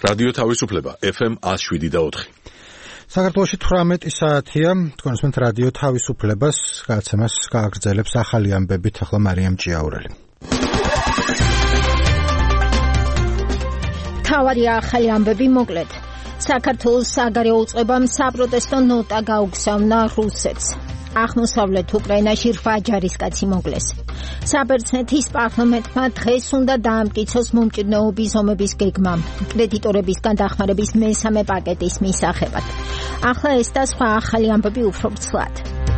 რადიო თავისუფლება FM 107.4. საქართველოში 18 საათია, თქვენს მეთ რადიო თავისუფლებას გადაცემას გააგრძელებს ახალი ამბებით, ახლა მარიამ ჭიაურელი. თავარი ახალი ამბები მოკლედ. საქართველოს საგარეო უწყებამ საპროტესტო ნოტა გაუგზავნა რუსეთს. აღმოსავლეთ უკრაინაში 8 ჯარისკაცი მოკლეს. საბერძნეთის პარლამენტმა დღეს უნდა დაამტკიცოს მომჭირნეობის ზომების გეგმა კრედიტორებისგან დახმარების მესამე პაკეტის მისაღებად. ახლა ეს და სხვა ახალი ამბები უფრო ვრცლად.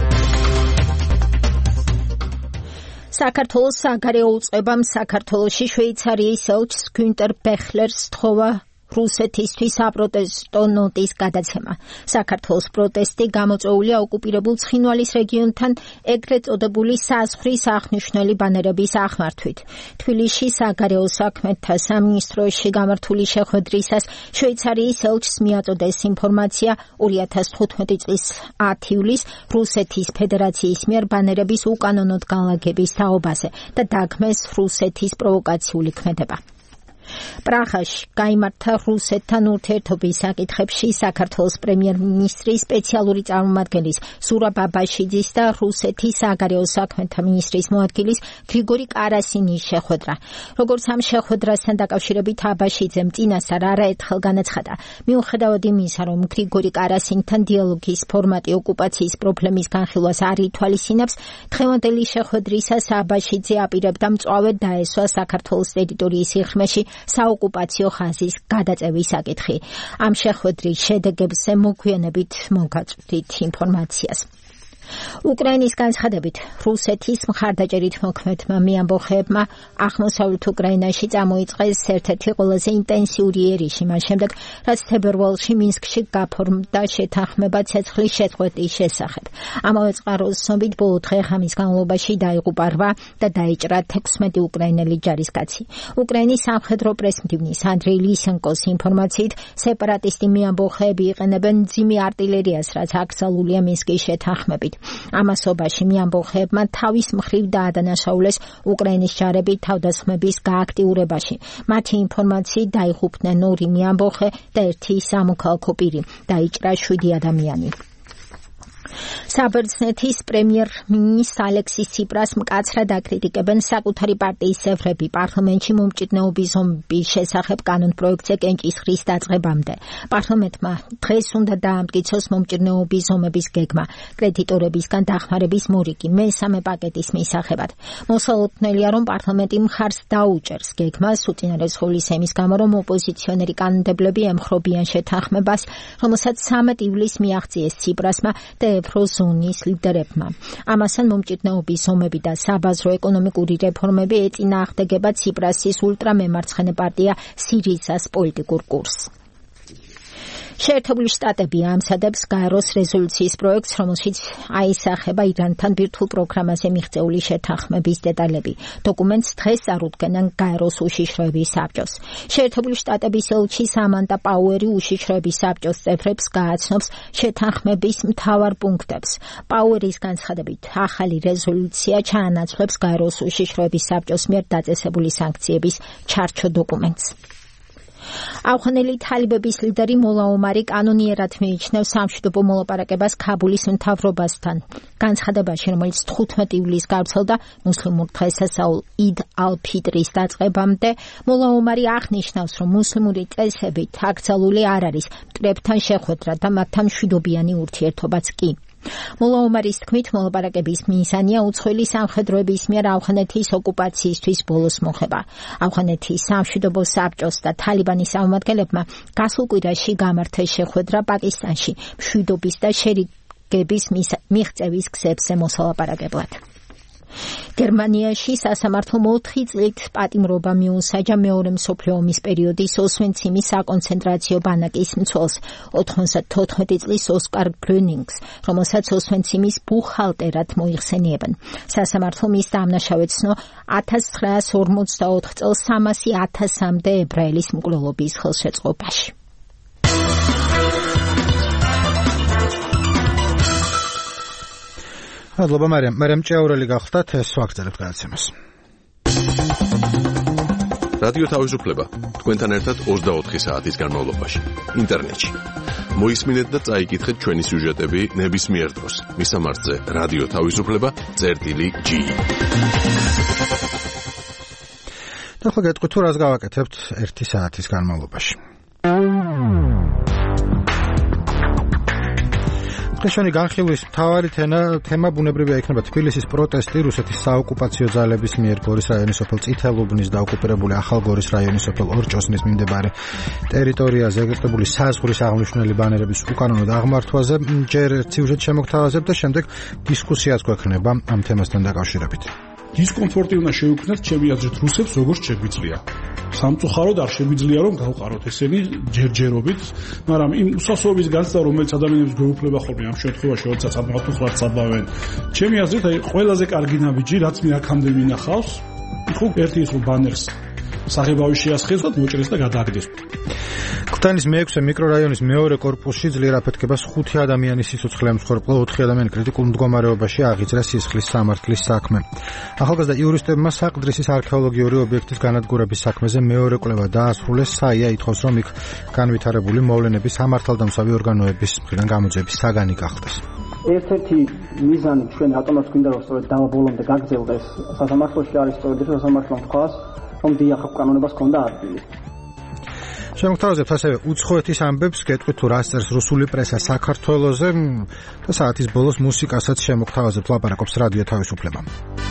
საქართველოს საგარეო უწყებამ საქართველოში შვეიცარიის ელჩს გუნტერ ბეხლერს სთხოვა რუსეთისთვის საპროტესტო ნოტის გადაცემა. საქართველოს პროტესტი გამოწვეულია ოკუპირებულ ცხინვალის რეგიონთან ეგრეთ წოდებული საზღვრის აღნიშნული ბანერების ახმართვით. თბილისში საგარეო საქმეთა სამინისტროში გამართული შეხვედრისას შვეიცარიის ელჩს მიაწოდეს ინფორმაცია 2015 წლის 10 ივლისს რუსეთის ფედერაციის მიერ ბანერების უკანონოდ განლაგების თაობაზე და დაგმეს რუსეთის პროვოკაციული ქმედება. პრაღაში გაიმართა რუსეთთან ურთიერთობის საკითხებში საქართველოს პრემიერ-მინისტრის სპეციალური წარმომადგენლის ზურაბ აბაშიძის და რუსეთის საგარეო საქმეთა მინისტრის მოადგილის გრიგორი კარასინის შეხვედრა. როგორც ამ შეხვედრასთან დაკავშირებით აბაშიძემ წინასწარ არაერთხელ განაცხადა, მიუხედავად იმისა, რომ გრიგორი კარასინთან დიალოგის ფორმატი ოკუპაციის პრობლემის განხილვას არ ითვალისწინებს, დღევანდელი შეხვედრისას აბაშიძე აპირებდა მწვავედ დაესვა საქართველოს ტერიტორიის სიღრმეში საოკუპაციო ხაზის გადაწევის საკითხი. ამ შეხვედრის შედეგებზე მოგვიანებით მოგაწვდით ინფორმაციას. უკრაინის განცხადებით, რუსეთის მხარდაჭერით მოქმედმა მეამბოხეებმა აღმოსავლეთ უკრაინაში წამოიწყეს ერთ-ერთი ყველაზე ინტენსიური ერიში, მას შემდეგ, რაც თებერვალში მინსკში გაფორმდა შეთანხმება ცეცხლის შეწყვეტის შესახებ. ამავე წყაროს ცნობით, ბოლო დღე-ღამის განმავლობაში დაიღუპა 8 და დაიჭრა 16 უკრაინელი ჯარისკაცი. უკრაინის სამხედრო პრესმდივნის ანდრეი ლისენკოს ინფორმაციით, სეპარატისტი მეამბოხეები იყენებენ მძიმე არტილერიას, რაც აკრძალულია მინსკის შეთანხმებით. ამასობაში მეამბოხეებმა თავის მხრივ დაადანაშაულეს უკრაინის ჯარები თავდასხმების გააქტიურებაში. მათი ინფორმაციით დაიღუპნენ 2 მეამბოხე და 1 სამოქალაქო პირი. დაიჭრა 7 ადამიანი. საბერძნეთის პრემიერ-მინისტრ ალექსის ციპრას მკაცრად აკრიტიკებენ საკუთარი პარტიის წევრები პარლამენტში მომჭირნეობის ზომების შესახებ კანონპროექტზე კენჭისყრის დაწყებამდე. პარლამენტმა დღეს უნდა დაამტკიცოს მომჭირნეობის ზომების გეგმა კრედიტორებისგან დახმარების მორიგი მესამე პაკეტის მისაღებად. მოსალოდნელია, რომ პარლამენტი მხარს დაუჭერს გეგმას უწინარესხული იმის გამო, რომ ოპოზიციონერი კანდიდატები ემხრობიან შეთანხმებას, რომელსაც 13 ივლისს მიაღწიეს ციპრასმა და ევროზონის ლიდერებმა. ამასთან მომჭირნეობის ზომები და საბაზრო ეკონომიკური რეფორმები ეწინააღმდეგება ციპრასის ულტრამემარცხენე პარტია სირიზას პოლიტიკურ კურსს. შეერთებული შტატები ამცადებს გაეროს რეზოლუციის პროექტს, რომელშიც აისახება ირანთან ბირთვულ პროგრამაზე მიღწეული შეთანხმების დეტალები. დოკუმენტს დღეს წარუდგენენ გაეროს უშიშროების საბჭოს. შეერთებული შტატების ელჩი სამანტა პაუერი უშიშროების საბჭოს წევრებს გააცნობს შეთანხმების მთავარ პუნქტებს. პაუერის განცხადებით, ახალი რეზოლუცია ჩაანაცვლებს გაეროს უშიშროების საბჭოს მიერ დაწესებული სანქციების ჩარჩო დოკუმენტს. ავღანელი თალიბების ლიდერი მოლა ომარი კანონიერად მიიჩნევს სამშვიდობო მოლაპარაკებას ქაბულის მთავრობასთან. განცხადებაში, რომელიც 15 ივლისს გავრცელდა მუსლიმურ დღესასწაულ იდ ალ-ფიტრის დაწყებამდე, მოლა ომარი აღნიშნავს, რომ მუსლიმური წესებით აკრძალული არ არის მტრებთან შეხვედრა და მათთან მშვიდობიანი ურთიერთობაც კი. მოლა ომარის თქმით, მოლაპარაკების მიზანია უცხოელი სამხედროების მიერ ავღანეთის ოკუპაციისთვის ბოლოს მოხება. ავღანეთის სამშვიდობო საბჭოს და თალიბანის წარმომადგენლებმა გასულ კვირაში გამართეს შეხვედრა პაკისტანში მშვიდობის და შერიგების მიღწევის გზებზე მოსალაპარაკებლად. გერმანიაში სასამართლომ 4 წლით პატიმრობა მიუსაჯა მეორე მსოფლიო ომის პერიოდის ოსვენციმის საკონცენტრაციო ბანაკის მცველს 94 წლის ოსკარ ბრიუნინგს, რომელსაც ოსვენციმის ბუხალტერად მოიხსენიებენ. სასამართლომ ის დამნაშავეცნო 1944 წელს 300.000-მდე ებრაელის მკვლელობის ხელშეწყობაში. მადლობა მარიამ ჭიაურელი გახლდათ, ეს ვაგრძელებთ გადაცემას. რადიო თავისუფლება თქვენთან ერთად 24 საათის განმავლობაში ინტერნეტში. მოისმინეთ და წაიკითხეთ ჩვენი სიუჟეტები ნებისმიერ დროს. მისამართზე რადიო თავისუფლება.gi. და ხო გეტყვით თუ რას გავაკეთებთ 1 საათის განმავლობაში. დღეშენი განხილვის მთავარი თემა ბუნებრივია იქნება თბილისის პროტესტი რუსეთის საოკუპაციო ძალების მიერ გორის რაიონის სოფელ წითელუბნის და ოკუპირებული ახალ გორის რაიონის სოფელ ორჭოსნის მიმდებარე ტერიტორიაზე ეგრეთებული საზღვრის აღმნიშვნელი ბანერების უკანონოდ აღმართვაზე ჯერ სიუჟეტ შემოგთავაზებ და შემდეგ დისკუსიაც გვექნება ამ თემასთან დაკავშირებით. დისკომფორტი უნდა შევქმნათ ჩემი აზრით რუსებს როგორც შეგვიძლია. სამწუხაროდ არ შეგვიძლია რომ გავყაროთ ესენი ჯერჯერობით, მაგრამ იმ უსასოების განცდა რომელიც ადამიანებს გვეუფლება ხოლმე ამ შემთხვევაში, როდესაც ამათუხრად საბავენ. ჩემი აზრით აი ყველაზე კარგი ნაბიჯი რაც მე აქამდე მინახავს, ხო ერთი ის რომ ბანერს საღებავი შეასხეს და მოჭრეს და გადააგდეს. ქუთაისის მე-6 მიკრორაიონის მეორე კორპუსში ძლიერ აფეთქებას 5 ადამიანის სიცოცხლე ემსხვერპლა, 4 ადამიანი კრიტიკულ მდგომარეობაში აღიძრა სისხლის სამართლის საქმე. ახალგაზრდა იურისტებმა საყდრისის არქეოლოგიური ობიექტის განადგურების საქმეზე მეორე კვლევა დაასრულეს. საია ითხოვს, რომ იქ განვითარებული მოვლენების სამართალდამცავი ორგანოების მხრიდან გამოძიების საგანი გახდეს. ერთ-ერთი მიზანი ჩვენ ატომას გვინდა რომ სწორედ დავაბოლომდე გაგრძელდეს სასამართლოში არის სწორედ ეს სასამართლომ თქვას რომ დიახ კანონებას ჰქონდა ადგილი. შემოგთავაზებთ ასევე უცხოეთის ამბებს, გეტყვით თუ რას წერს რუსული პრესა საქართველოზე და საათის ბოლოს მუსიკასაც შემოგთავაზებთ, ლაპარაკობს რადიო თავისუფლება.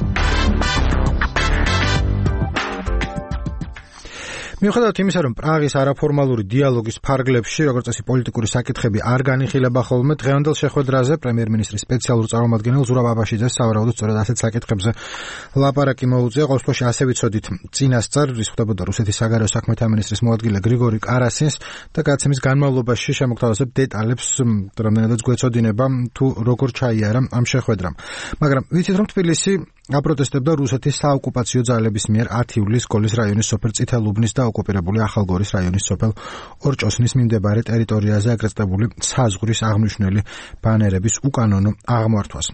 მიუხედავად იმისა, რომ პრაღის არაფორმალური დიალოგის ფარგლებში, როგორც წესი, პოლიტიკური საკითხები არ განიხილება ხოლმე, დღევანდელ შეხვედრაზე პრემიერ-მინისტრის სპეციალურ წარმომადგენელ ზურაბ აბაშიძეს სავარაუდოდ სწორედ ასეთ საკითხებზე ლაპარაკი მოუწია. ყოველ შემთხვევაში ასე ვიცოდით წინასწარ, რის ხდებოდა რუსეთის საგარეო საქმეთა მინისტრის მოადგილე გრიგორი კარასინს და გადაცემის განმავლობაში შემოგთავაზებ დეტალებს, რამდენადაც გვეცოდინება თუ როგორ ჩაიარა ამ შეხვედრამ. მაგრამ ვიცით, რომ თბილისი აპროტესტებდა რუსეთის საოკუპაციო ძალების მიერ 10 ივლისს გორის რაიონის სოფელ წითელუბნის და ოკუპირებული ახალ გორის რაიონის სოფელ ორჭოსნის მიმდებარე ტერიტორიაზე აკრეწებული საზღვრის აღმნიშვნელი ბანერების უკანონო აღმართვას.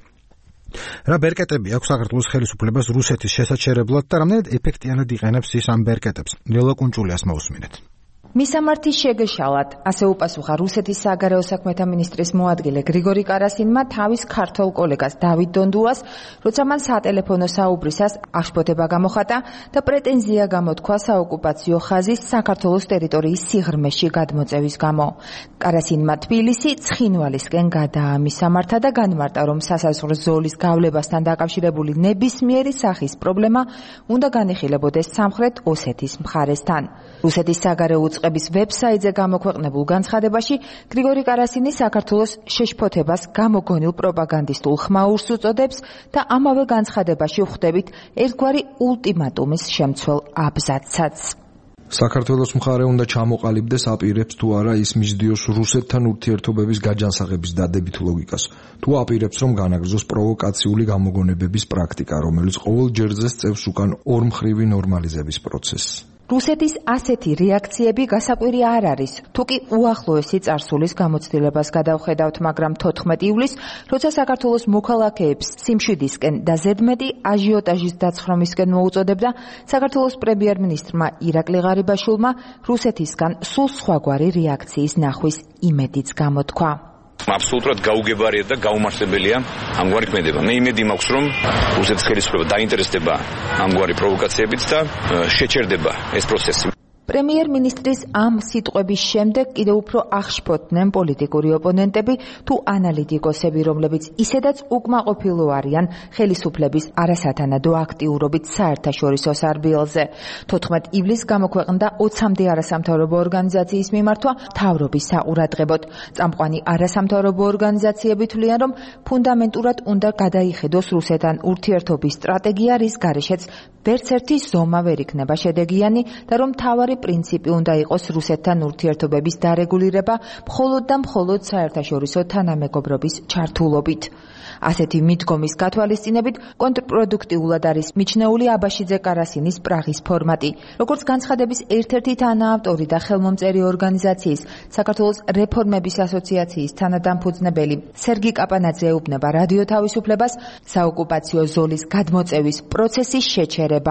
რა ბერკეტები აქვს საქართველოს ხელისუფლებას რუსეთის შესაჩერებლად და რამდენად ეფექტიანად იყენებს ის ამ ბერკეტებს? ლელა კუნჭულიას მოусმინეთ. მისამართის შეგეშალად, ასე უპასუხა რუსეთის საგარეო საქმეთა მინისტრის მოადგილე გრიგორი კარასინმა თავის ქართველ კოლეგას დავით დონდუას, როცა მან სატელეფონო საუბრისას აღშფოთება გამოხატა და პრეტენზია გამოთქვა საოკუპაციო ხაზის საქართველოს ტერიტორიის სიღრმეში გადმოწევის გამო. კარასინმა თბილისი ცხინვალისკენ გადაამისამართა და განმარტა, რომ სასაზღვრო ზოლის გავლებასთან დაკავშირებული ნებისმიერი სახის პრობლემა უნდა განიხილებოდეს სამხრეთ ოსეთის მხარესთან. რუსეთის საგარეო უწყების ვებსაიტზე გამოქვეყნებულ განცხადებაში გრიგორი კარასინი საქართველოს შეშფოთებას გამოგონილ პროპაგანდისტულ ხმაურს უწოდებს და ამავე განცხადებაში ვხვდებით ერთგვარი ულტიმატუმის შემცველ აბზაცსაც. საქართველოს მხარე უნდა ჩამოყალიბდეს აპირებს თუ არა ის მისდიოს რუსეთთან ურთიერთობების გაჯანსაღების დადებით ლოგიკას, თუ აპირებს რომ განაგრძოს პროვოკაციული გამოგონებების პრაქტიკა, რომელიც ყოველ ჯერზე სწევს უკან ორმხრივი ნორმალიზების პროცესს. რუსეთის ასეთი რეაქციები გასაკვირი არ არის, თუკი უახლოესი წარსულის გამოცდილებას გადავხედავთ, მაგრამ 14 ივლისს, როცა საქართველოს მოქალაქეებს სიმშვიდისკენ და ზედმეტი აჟიოტაჟის დაცხრომისკენ მოუწოდებდა, საქართველოს პრემიერ-მინისტრმა ირაკლი ღარიბაშვილმა რუსეთისგან სულ სხვაგვარი რეაქციის ნახვის იმედიც გამოთქვა. Absolutურად გაუგებარია და გაუმართლებელია ამგვარი ქმედება. მე იმედი მაქვს, რომ რუსეთის ხელისუფლება დაინტერესდება ამგვარი პროვოკაციებით და შეჩერდება ეს პროცესი. პრემიერ-მინისტრის ამ სიტყვების შემდეგ კიდევ უფრო აღშფოთდნენ პოლიტიკური ოპონენტები თუ ანალიტიკოსები, რომლებიც ისედაც უკმაყოფილო არიან ხელისუფლების არასათანადო აქტიურობით საერთაშორისო სარბიელზე. 14 ივლისს გამოქვეყნდა 20-მდე არასამთავრობო ორგანიზაციის მიმართვა მთავრობის საყურადღებოდ. წამყვანი არასამთავრობო ორგანიზაციები თვლიან, რომ ფუნდამენტურად უნდა გადაიხედოს რუსეთთან ურთიერთობის სტრატეგია, რის გარეშეც ვერც ერთი ზომა ვერ იქნება შედეგიანი და რომ მთავარი პრინციპი უნდა იყოს რუსეთთან ურთიერთობების დარეგულირება მხოლოდ და მხოლოდ საერთაშორისო თანამეგობრობის ჩართულობით. ასეთი მიდგომის გათვალისწინებით კონტრპროდუქტიულად არის მიჩნეული აბაშიძე კარასინის პრაღის ფორმატი. როგორც განცხადების ერთ-ერთი თანაავტორი და ხელმომწერი ორგანიზაციის საქართველოს რეფორმების ასოციაციის თანადამფუძნებელი სერგი კაპანაძე ეუბნება რადიო თავისუფლებას, საოკუპაციო ზოლის გადმოწევის პროცესის შეჩერება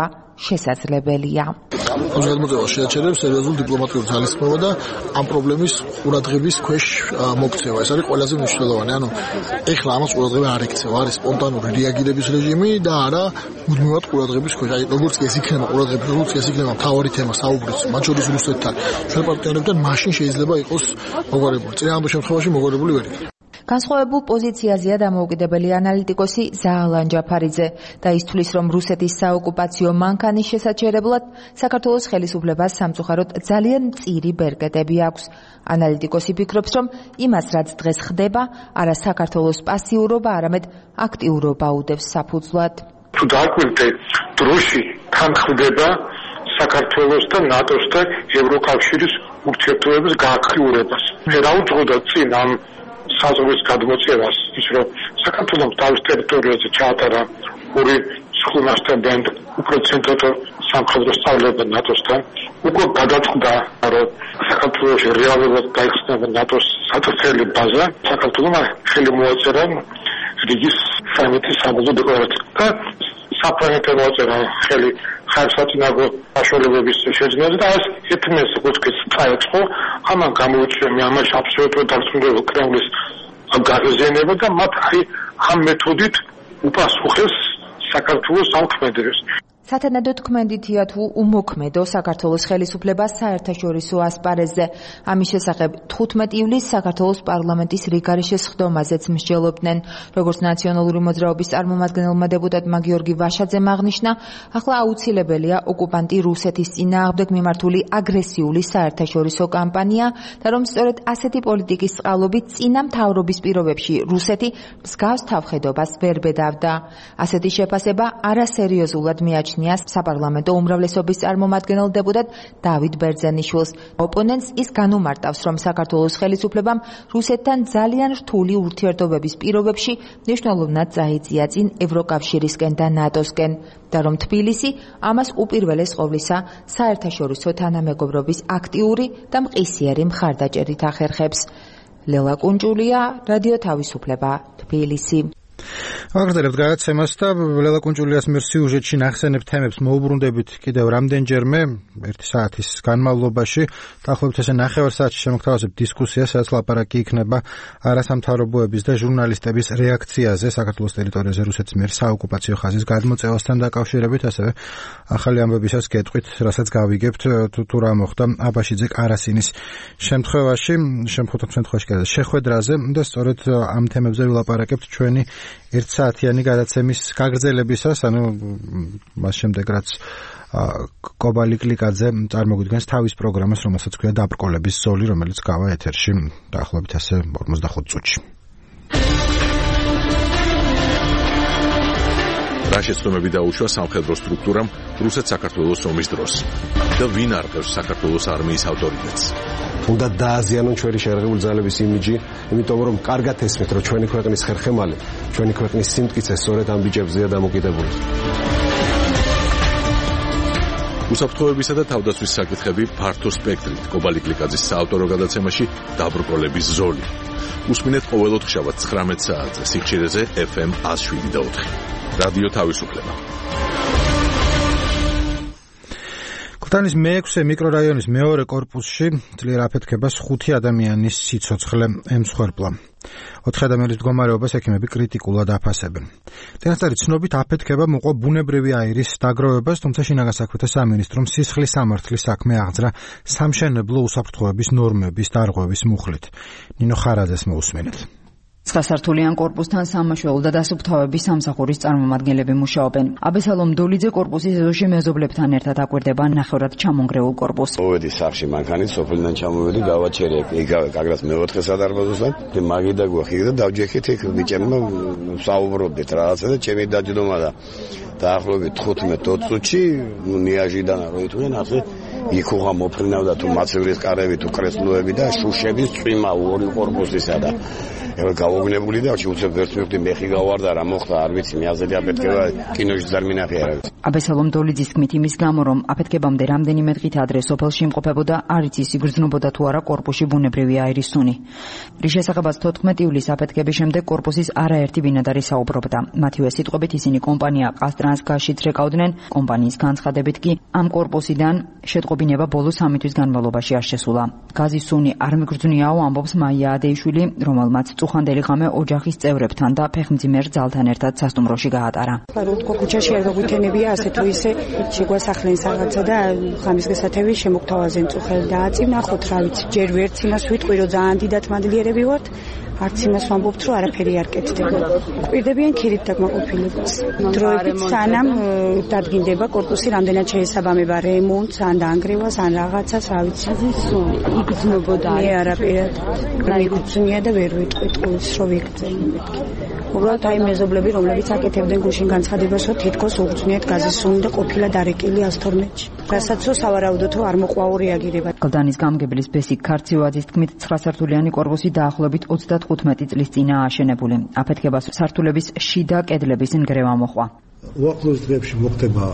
შესაძლებელია. გადმოწევა შეაჩერებს სერიოზულ დიპლომატიურ ძალისხმევა და ამ პრობლემის ყურადღების ქვეშ მოქცევა. ეს არის ყველაზე მნიშვნელოვანი. ანუ ეხლა ამას ყურადღება არ ექცევა, არის სპონტანური რეაგირების რეჟიმი და არა მუდმივად ყურადღების ქვეშ. აი როგორც ეს იქნება ყურადღების, როგორც ეს იქნება მთავარი თემა საუბრიც, მათ შორის რუსეთთან, ჩვენ პარტნიორებთან, მაშინ შეიძლება იყოს მოგვარებული. წინააღმდეგ შემთხვევაში მოგვარებული ვერ იქნება. განსხვავებულ პოზიციაზეა დამოუკიდებელი ანალიტიკოსი ზაალან ჯაფარიძე და ის თვლის, რომ რუსეთის საოკუპაციო მანქანის შესაჩერებლად საქართველოს ხელისუფლებას სამწუხაროდ ძალიან მწირი ბერკეტები აქვს. ანალიტიკოსი ფიქრობს, რომ იმას, რაც დღეს ხდება, არა საქართველოს პასიურობა, არამედ აქტიურობა უდევს საფუძვლად. თუ დააკვირდე დროში თან ხდება საქართველოს და ნატოს და ევროკავშირის ურთიერთობების გააქტიურებას. მე რა უძღოდა წინ ამ საზღვრის გადმოწევას, ის რომ საქართველოს თავის ტერიტორიაზე ჩაატარა ორი სხდომასთან უფრო ცენტრალურ სამხედრო სწავლება ნატოსთან, უკვე გადაწყდა, რომ საქართველოში რეალურად გაიხსნება ნატოს საწვრთნელი ბაზა, საქართველოს ხელი მოაწერა რიგის სამეთის საბრძოლო დეკლარაცია და საფრანგეთს მოაწერა ხელი ხარსათინაგო საშუალებების შეძენაზე და ეს ეთნეს კუჩკის წაეწყო, ამან გამოიწვია ამაში აბსოლუტურად დარწმუნებული კრემლის გაღიზიანება და მათ ამ მეთოდით უპასუხეს საქართველოს სამქმედებს. სათანადო თქმედითია თუ უმოქმედო საქართველოს ხელისუფლებას საერთაშორისო ასპარეზზე. ამის შესახებ 15 ივლისს საქართველოს პარლამენტის რიგარიშე სხდომაზეც მსჯელობდნენ. როგორც ნაციონალური მოძრაობის წარმომადგენელმა დეპუტატმა გიორგი ვაშაძემ აღნიშნა, ახლა აუცილებელია ოკუპანტი რუსეთის წინააღმდეგ მიმართული აგრესიული საერთაშორისო კამპანია და რომ სწორედ ასეთი პოლიტიკის წყალობით წინა მთავრობის პირობებში რუსეთი მსგავს თავხედობას ვერ ბედავდა. ასეთი შეფასება არასერიოზულად მიაჩნია საპარლამენტო უმრავლესობის წარმომადგენელ დეპუტატ დავით ბერძენიშვილს. ოპონენტს ის განუმარტავს, რომ საქართველოს ხელისუფლებამ რუსეთთან ძალიან რთული ურთიერთობების პირობებში მნიშვნელოვნად წაიწია წინ ევროკავშირისკენ და ნატოსკენ და რომ თბილისი ამას უპირველეს ყოვლისა საერთაშორისო თანამეგობრობის აქტიური და მყისიერი მხარდაჭერით ახერხებს. ლელა კუნჭულია, რადიო თავისუფლება, თბილისი. ვაგრძელებთ გადაცემას და ლელა კუნჭულიას მიერ სიუჟეტში ნახსენებ თემებს მოუბრუნდებით კიდევ რამდენჯერმე 1 საათის განმავლობაში. დაახლოებით ესე ნახევარ საათში შემოგთავაზებთ დისკუსიას, სადაც ლაპარაკი იქნება არასამთავრობოების და ჟურნალისტების რეაქციაზე საქართველოს ტერიტორიაზე რუსეთის მიერ საოკუპაციო ხაზის გადმოწევასთან დაკავშირებით, ასევე ახალი ამბებისას გეტყვით, რასაც გავიგებთ თუ რა მოხდა აბაშიძე კარასინის შემთხვევაში შეხვედრაზე და სწორედ ამ თემებზე ვილაპარაკებთ ჩვენი 1 საათიანი გადაცემის გაგრძელებისას, ანუ მას შემდეგ რაც კობალი კლიკაძე წარმოგვიდგენს თავის პროგრამას, რომელსაც ქვია დაბრკოლების ზოლი, რომელიც გავა ეთერში დაახლოებით ასე 45 წუთში. რა შეცდომები დაუშვა სამხედრო სტრუქტურამ რუსეთ-საქართველოს ომის დროს და ვინ არყევს საქართველოს არმიის ავტორიტეტს? უნდა დააზიანონ ჩვენი შეერაღებული ძალების იმიჯი, იმიტომ რომ კარგად ესმით, რომ ჩვენი ქვეყნის ხერხემალი, ჩვენი ქვეყნის სიმტკიცე სწორედ ამ ბიჭებზეა დამოკიდებული. უსაფრთხოებისა და თავდაცვის საკითხები ფართო სპექტრით კობალი კლიკაძის საავტორო გადაცემაში დაბრკოლების ზოლი. უსმინეთ ყოველ ოთხშაბათს 19 საათზე სიხშირეზე FM 107.4. რადიო თავისუფლება. ქუთაისის მე-6 მიკრორაიონის მეორე კორპუსში ძლიერ აფეთქებას 5 ადამიანის სიცოცხლე ემსხვერპლა. 4 ადამიანის მდგომარეობას ექიმები კრიტიკულად აფასებენ. წინასწარი ცნობით აფეთქება მოყვა ბუნებრივი აირის დაგროვებას, თუმცა შინაგან საქმეთა სამინისტრომ სისხლის სამართლის საქმე აღძრა სამშენებლო უსაფრთხოების ნორმების დარღვევის მუხლით. ნინო ხარაძეს მოусმინეთ. 9 სართულიან კორპუსთან სამმართველო და დასუფთავების სამსახურის წარმომადგენლები მუშაობენ. აბესალომ დოლიძე კორპუსის ეზოში მეზობლებთან ერთად აკვირდება ნახევრად ჩამონგრეულ კორპუსს. მოვედი სახში მანქანით, სოფლიდან ჩამოვედი, გავაჩერე კაგრას მე-4 სადარბაზოსთან, და მაგიდა გვახი და დავჯექით იქ ბიჭებმა საუბრობდით რაღაცა და ჩემი დაჯდომა და დაახლოებით 15-20 წუთში ნიაჟიდან რო ითვლენ ასე იქ უღა მოფრინავდა თუ მაცივრის კარები თუ კრესლოები და შუშების წვიმა ორი კორპუსისა და ეხლა გავოგნებული და უცებ ვერც მივხვდი მეხი გავარდა რა მოხდა არ ვიცი მე აზრი აფეთქება კინოში ძარ მინახე არა აბესალომ დოლიძის თქმით იმის გამო რომ აფეთქებამდე რამდენიმე დღით ადრე სოფელში იმყოფებოდა არ იცის იგრძნობოდა თუ არა კორპუსში ბუნებრივი აირის სუნი რის შესახებაც 14 ივლისს აფეთქების შემდეგ კორპუსის არაერთი ბინადარი საუბრობდა მათივე სიტყვებით ისინი კომპანია ყაზტრანსგაზშიც რეკავდნენ კომპანიის განცხადებით კი ამ კორპუსიდან შეტყობინება ბოლო 3 თვის განმავლობაში არ შესულა გაზის სუნი არ მიგრძნიაო ამბობს მაია ადეიშვილი რომელმაც წუხანდელი ღამე ოჯახის წევრებთან და ფეხმძიმერ ძალთან ერთად სასტუმროში გაატარა. რუთქო ქუჩაში არ გაგვიქენებია ასე თუ ისე შეგვასახლენ რაღაცა და ღამის გასათევი შემოგთავაზენ წუხელი და აწინახოთ რა ვიცი ჯერ ვერც იმას ვიტყვი რომ ძალიან დიდად მადლიერები ვართ არც იმას ვამბობთ რომ არაფერი არ კეთდება. ყვირდებიან ქირით დაკმაყოფილებას. დროებით სანამ დადგინდება კორპუსი რამდენად შეესაბამება რემონტს ან დაანგრევას ან რაღაცას რა ვიცი იგრძნობოდა მე არაფერად გაიგრძნია და ვერ ვიტყვი ტყუილს რომ ვიგრძნო მეთქი. უბრალოდ აი მეზობლები რომლებიც აკეთებდნენ გუშინ განცხადებას რომ თითქოს უგრძნიათ გაზის სუნი და ყოფილა დარეკილი 112-ში. რასაც სავარაუდოდ არ მოყვაო რეაგირება. გლდანის გამგებლის ბესიკ ქარცივაძის თქმით 9 სართულიანი კორპუსი დაახლოებით 35 წლის წინაა აშენებული. აფეთქებას სართულების შიდა კედლების ნგრევა მოჰყვა. უახლოეს დღეებში მოხდება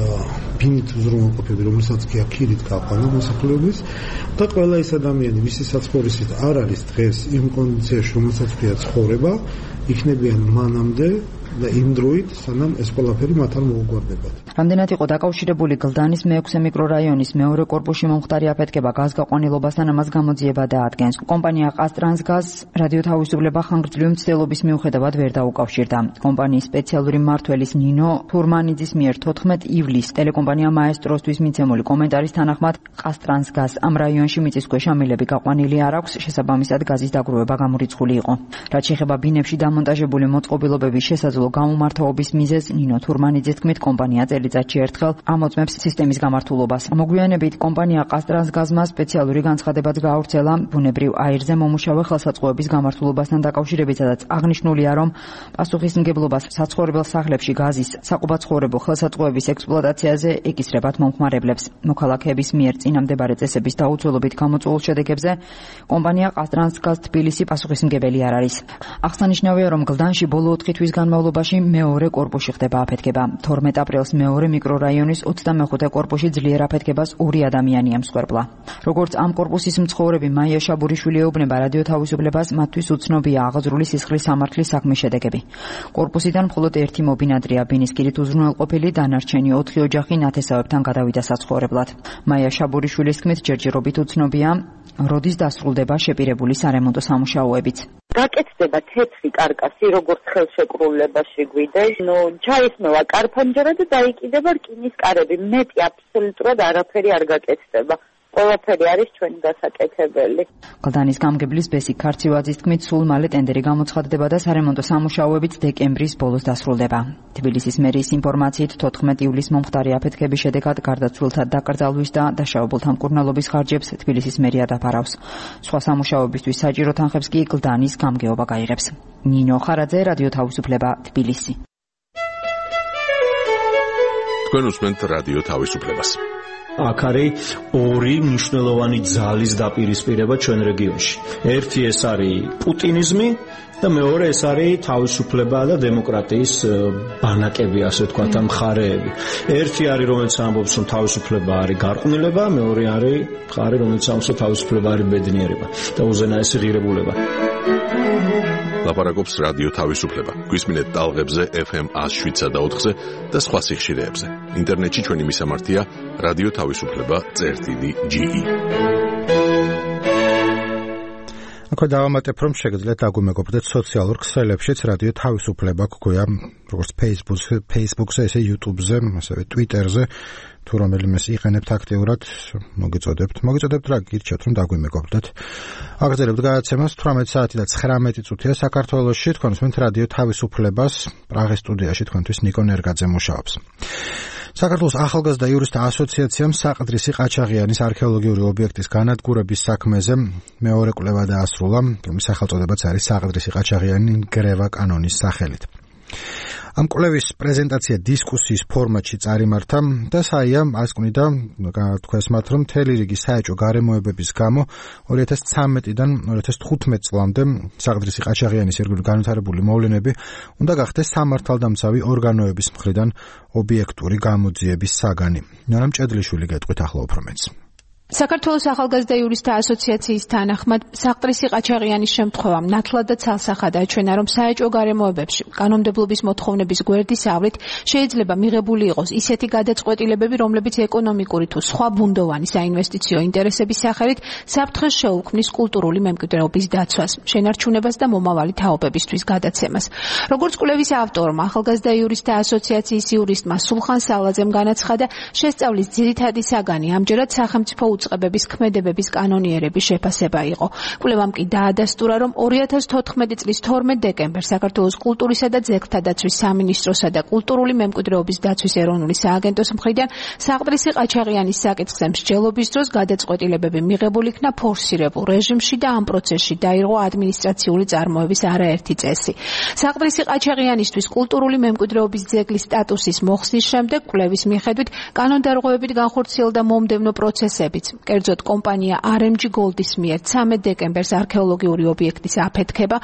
ბინით უზრუნველყოფები, რომელსაც კი აქირით გაყვანა მოსახლეობის და ყველა ის ადამიანი, ვისაც საცხოვრისით არ არის დღეს იმ კონდიციაში, რომელსაც ქვია ცხოვრება, იქნებიან მანამდე და იმ დროით, სანამ ეს ყველაფერი მათ არ მოუგვარდებათ. რამდენად იყო დაკავშირებული გლდანის მე-6 მიკრორაიონის მეორე კორპუსში მომხდარი აფეთქება გაზგაყვანილობასთან ამას გამოძიება დაადგენს. კომპანია ყაზტრანსგაზ რადიო თავისუფლება ხანგრძლივი მცდელობის მიუხედავად ვერ დაუკავშირდა. კომპანიის სპეციალური მმართველის ნინო თურმანიძის მიერ 14 ივლისს ტელეკომპანია მაესტროსთვის მიცემული კომენტარის თანახმად ყაზტრანსგაზ ამ რაიონში მიწისქვეშა მილები გაყვანილი არ აქვს, შესაბამისად გაზის დაგროვება გამორიცხული იყო. რაც შეეხება ბინებში დამონტაჟებული მოწყობილობების შესაძლო გამომართვაობის მიზეზს ნინო თურმანიძის თქმით კომპანია წელიწადში ერთხელ ამოწმებს სისტემის გამართულობას. მოგვიანებით კომპანია ყაზტრანსგაზმა სპეციალური განცხადებაც გაავრცელა ბუნებრივ აირზე მომუშავე ხელსაწყოების გამართულობასთან დაკავშირებით, სადაც აღნიშნულია, რომ პასუხისმგებლობას საცხოვრებელ სახლებში გაზის საყუბაცხოვრებო ხელსაწყოების ექსპლუატაციაზე ეკისრებათ მომხმარებლებს. მოქალაქეების მიერ წინამდებარე წესების დაუცველობით გამოწვეულ შედეგებზე კომპანია ყაზტრანსგაზ თბილისი პასუხისმგებელი არ არის. აღსანიშნავია, რომ გლდანში ბოლო 4 თვის განმავლობაში მეორე კორპუსში ხდება აფეთქება. 12 აპრილს მეორე მიკრორაიონის 25 კორპუსში ძლიერ აფეთქებას 2 ადამიანი ამსხვერპლა. როგორც ამ კორპუსის მცხოვრები მაია შაბურიშვილი ეუბნება რადიო თავისუფლებას, მათთვის უცნობია აღაზრული სისხლის სამართლის საქმის შედეგები. კორპუსიდან მხოლოდ ერთი მობინადრეა ბინისკირით უზრუნველყოფილი, დანარჩენი 4 ოჯახი ნათესავებთან გადავიდა საცხოვრებლად. მაია შაბურიშვილის თქმით, ჯერჯერობით უცნობია, როდის დასრულდება შეპირებული სარემონტო სამუშაოებიც. გაკეთდება თეთრი კარკასი, როგორც ხელშეკრულებაში გვიდეს, ჩაისმევა კარფანჯარა და დაიკიდება რკინის კარები. მეტი აბსოლუტურად არაფერი არ გაკეთდება. ყველაფერი არის ჩვენი დასაკეთებელი. გლდანის გამგებლის ბესიკ ქარცივაძის თქმით, სულ მალე ტენდერი გამოცხადდება და სარემონტო სამუშაოებიც დეკემბრის ბოლოს დასრულდება. თბილისის მერიის ინფორმაციით 14 ივლისს მომხდარი აფეთქების შედეგად გარდაცვლილთა დაკრძალვის და დაშავებულთა მკურნალობის ხარჯებს თბილისის მერია დაფარავს. სხვა სამუშაოებისთვის საჭირო თანხებს კი გლდანის გამგეობა გაიღებს. ნინო ხარაძე, რადიო თავისუფლება, თბილისი. თქვენ უსმენთ რადიო თავისუფლებას. აქ არის ორი მნიშვნელოვანი ძალის დაპირისპირება ჩვენ რეგიონში. ერთი ეს არის პუტინიზმი და მეორე ეს არის თავისუფლება და დემოკრატიის ბანაკები, ასე ვთქვათ, მხარეები. ერთი არის, რომელიც ამბობს, რომ თავისუფლება არის გარყვნილება, მეორე არის მხარე, რომელიც ამბობს, რომ თავისუფლება არის ბედნიერება და უზენაესი ღირებულება. ლაპარაკობს რადიო თავისუფლება. გვისმინეთ ტალღებზე FM 107.4-ზე და სხვა სიხშირეებზე. ინტერნეტში ჩვენი მისამართია რადიო თავისუფლება.ge. აქვე დავამატებ, რომ შეგიძლიათ დაგვიმეგობრდეთ სოციალურ ქსელებშიც რადიო თავისუფლება გვქვია, როგორც Facebook-ზე, ესე YouTube-ზე, ასევე Twitter-ზე. თუ რომელიმეს იყენებთ აქტიურად, მოგიწოდებთ რა გირჩევთ, რომ დაგვიმეგობრდეთ. აგრძელებთ გადაცემას 18 საათი და 19 წუთია საქართველოში. თქვენ უსმენთ რადიო თავისუფლებას. პრაღის სტუდიაში თქვენთვის ნიკო ნერგაძე მუშაობს. საქართველოს ახალგაზრდა იურისტთა ასოციაციამ საყდრისი ყაჩაღიანის არქეოლოგიური ობიექტის განადგურების საქმეზე მეორე კვლევა დაასრულა, რომლის სახელწოდებაც არის საყდრისი ყაჩაღიანი ნგრევა კანონის სახელით. ამ კვლევის პრეზენტაცია დისკუსიის ფორმატში წარიმართა და საია ასკვნიდა თქვენს მათ რომ მთელი რიგი საეჭვო გარემოებების გამო 2013-დან 2015 წლამდე საღდრისი ყაჩაღიანის ირგვლივ განვითარებული მოვლენები უნდა გახდეს სამართალდამცავი ორგანოების მხრიდან ობიექტური გამოძიების საგანი. ნორამ ჭედლიშვილი გეტყვით ახლა უფრო მეც. საქართველოს ახალგაზრდა იურისტთა ასოციაციის თანახმად საღდრისი ყაჩაღიანის შემთხვევამ ნათლად და ცალსახადაა ჩვენა რომ საეჭვო გარემოებებში კანონმდებლობის მოთხოვნების გვერდის ავლით შეიძლება მიღებული იყოს ისეთი გადაწყვეტილებები, რომლებიც ეკონომიკური თუ სხვა ბუნდოვანი საინვესტიციო ინტერესების სახელით საფრთხეს შეუქმნის კულტურული მემკვიდრეობის დაცვას, შენარჩუნებას და მომავალი თაობებისთვის გადაცემას. როგორც კვლევის ავტორმა ახალგაზრდა იურისტთა ასოციაციის იურისტმა სულხან სალაძემ განაცხადა, შესწავლის ძირითადი საგანი ამჯერად სახელმწიფო უწყებების ქმედებების კანონიერების შეფასება იყო. კვლევამ კი დაადასტურა, რომ 2014 წლის 12 დეკემბერს საქართველოს კულტურისა და ძეგლთა დაცვის სამინისტროსა და კულტურული მემკვიდრეობის დაცვის ეროვნული სააგენტოს მხრიდან საღდრისი ყაჩაღიანის საკითხზე მსჯელობის დროს გადაწყვეტილებები მიღებული იქნა ფორსირებულ რეჟიმში და ამ პროცესში დაირღვა ადმინისტრაციული წარმოების არაერთი წესი. საღდრისი ყაჩაღიანისთვის კულტურული მემკვიდრეობის ძეგლის სტატუსის მოხსნის შემდეგ კვლევის მიხედვით კანონდარღვევებით განხორციელდა მომდევნო პროცესებიც. კერძოდ კომპანია RMG Gold-ის მიერ 13 დეკემბერს არქეოლოგიური ობიექტის აფეთქება,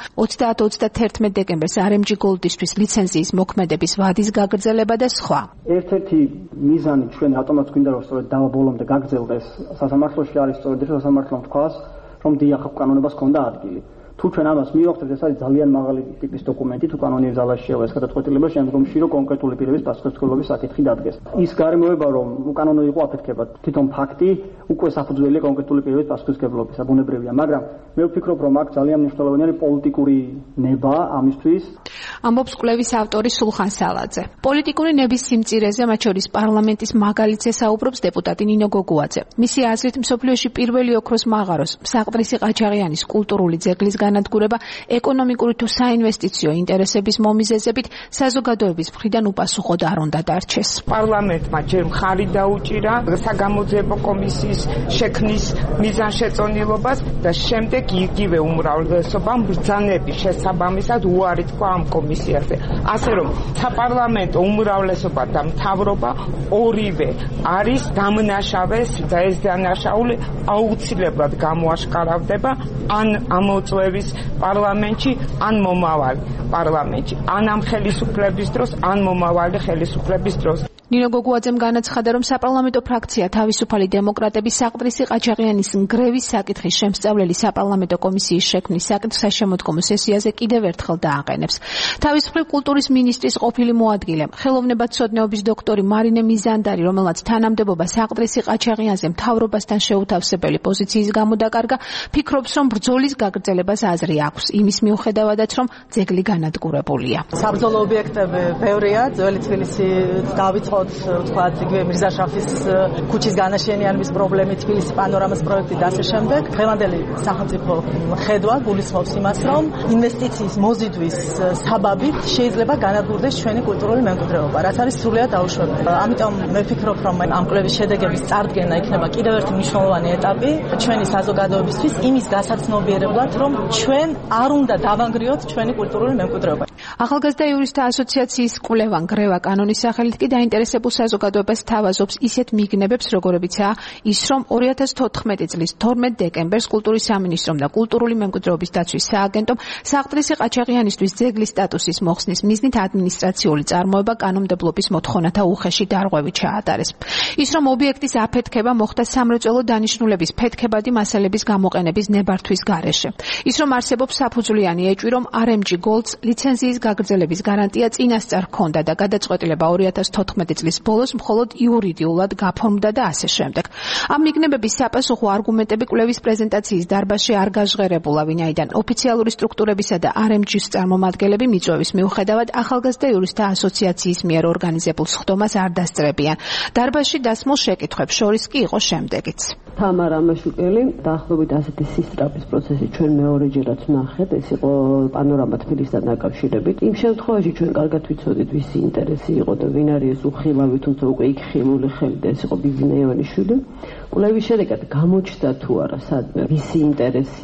30-31 დეკემბერს RMG Gold-ისთვის ლიცენზიის მოქმედების ვადის გაგრძელება და სხვა. ერთ-ერთი მიზანი ჩვენი ავტომატს გვინდა რომ სწორედ დავა ბოლომდე გაგრძელდეს სასამართლოში არის სწორედ ეს სასამართლომ თქვას, რომ დიახ კანონებას ჰქონდა ადგილი. თუ ჩვენ ამას მივახცევთ, ეს არის ძალიან მაღალი ტიპის დოკუმენტი, თუ კანონიერ ზალაში შევა ეს გადაწყვეტილება შემდგომში რომ კონკრეტული პირების პასუხისმგებლობის საკითხი დადგეს. ის გარემოება რომ უკანონო იყო აფეთქება, თვითონ ფაქტი უკვე საფუძველია კონკრეტული პირების პასუხისმგებლობისა, ბუნებრივია, მაგრამ მე ვფიქრობ რომ აქ ძალიან მნიშვნელოვანი არის პოლიტიკური ნება ამისთვის. ამბობს კვლევის ავტორი სულხან სალაძე. პოლიტიკური ნების სიმწირეზე, მათ შორის პარლამენტის მაგალითზე საუბრობს დეპუტატი ნინო გოგუაძე. მისი აზრით, მსოფლიოში პირველი ოქროს მაღაროს საღდრისი ყაჩაღიანის კულტურული ძეგლის განადგურება ეკონომიკური თუ საინვესტიციო ინტერესების მომიზეზებით საზოგადოების მხრიდან უპასუხოდ არ უნდა დარჩეს. პარლამენტმა ჯერ მხარი დაუჭირა საგამოძიებო კომისიის შექმნის მიზანშეწონილობას და შემდეგ იგივე უმრავლესობამ ბრძანების შესაბამისად უარი თქვა ამ კომისიაზე. ასე რომ საპარლამენტო უმრავლესობა და მთავრობა ორივე არის დამნაშავეს და ეს დანაშაული აუცილებლად გამოაშკარავდება ან ამოწვევის პარლამენტში, ან მომავალი პარლამენტში, ან ამ ხელისუფლების დროს, ან მომავალი ხელისუფლების დროს. ნინო გოგუაძემ განაცხადა, რომ საპარლამენტო ფრაქცია თავისუფალი დემოკრატების საღდრისი ყაჩაღიანის ნგრევის საკითხის შემსწავლელი საპარლამენტო კომისიის შექმნის საკითხს საშემოდგომო სესიაზე კიდევ ერთხელ დააყენებს. თავის მხრივ კულტურის მინისტრის ყოფილი მოადგილე, ხელოვნებათმცოდნეობის დოქტორი მარინე მიზანდარი, რომელმაც თანამდებობა საღდრისი ყაჩაღიანზე მთავრობასთან შეუთავსებელი პოზიციის გამო დაკარგა, ფიქრობს, რომ ბრძოლის გაგრძელებას აზრი აქვს, იმის მიუხედავადაც, რომ ძეგლი განადგურებულია. საბრძოლო ობიექტები ბევრია, ძველი თბილისი დავიწყოთ თქვათ იგივე მირზაშაფის ქუჩის განაშენიანების პრობლემით, თბილისის პანორამას პროექტი და ასე შემდეგ. დღევანდელი სახელმწიფო ხედვა გულისხმობს იმას, რომ ინვესტიციის მოზიდვის საბაბით შეიძლება განადგურდეს ჩვენი კულტურული მემკვიდრეობა, რაც არის სრულიად დაუშვებელი. ამიტომ მე ვფიქრობ, რომ ამ კვლევის შედეგების წარდგენა იქნება კიდევ ერთი მნიშვნელოვანი ეტაპი ჩვენი საზოგადოებისთვის იმის გასაცნობიერებლად, რომ ჩვენ არ უნდა დავანგრიოთ ჩვენი კულტურული მემკვიდრეობა. ახალგაზრდა იურისტთა ასოციაციის კვლევა ნგრევა კანონის სახელით კი დაინტერესებულ საზოგადოებას თავაზობს ისეთ მიგნებებს, როგორებიცაა ის, რომ 2014 წლის 12 დეკემბერს კულტურის სამინისტრომ და კულტურული მემკვიდრეობის დაცვის სააგენტომ საღდრისი ყაჩაღიანისთვის ძეგლის სტატუსის მოხსნის მიზნით ადმინისტრაციული წარმოება კანონმდებლობის მოთხოვნათა უხეში დარღვევით ჩაატარეს. ის, რომ ობიექტის აფეთქება მოხდა სამრეწველო დანიშნულების ფეთქებადი მასალების გამოყენების ნებართვის გარეშე. ის, რომ არსებობს საფუძვლიანი ეჭვი, რომ RMG Gold-ს ლიცენზიის გაგრძელების გარანტია წინასწარ ჰქონდა და გადაწყვეტილება 2014 წლის ბოლოს მხოლოდ იურიდიულად გაფორმდა და ასე შემდეგ. ამ მიგნებების საპასუხო არგუმენტები კვლევის პრეზენტაციის დარბაზში არ გაჟღერებულა, ვინაიდან ოფიციალური სტრუქტურებისა და RMG-ს წარმომადგენლები მიწვევის მიუხედავად ახალგაზრდა იურისტთა ასოციაციის მიერ ორგანიზებულ სხდომას არ დასწრებიან. დარბაზში დასმულ შეკითხვებს შორის კი იყო შემდეგიც. თამარა მაშუკელი, დაახლოებით ასეთი სისწრაფის პროცესი ჩვენ მეორეჯერაც ვნახეთ, ეს იყო პანორამა თბილისთან დაკავშირებით. იმ შემთხვევაში ჩვენ კარგად ვიცოდით ვისი ინტერესი იყო და ვინ არის ეს უხილავი, თუმცა უკვე იქ ხილული ხელი და ეს იყო ბიზნა ივანიშვილი. კვლევის შედეგად გამოჩნდა თუ არა სადმე ვისი ინტერესია.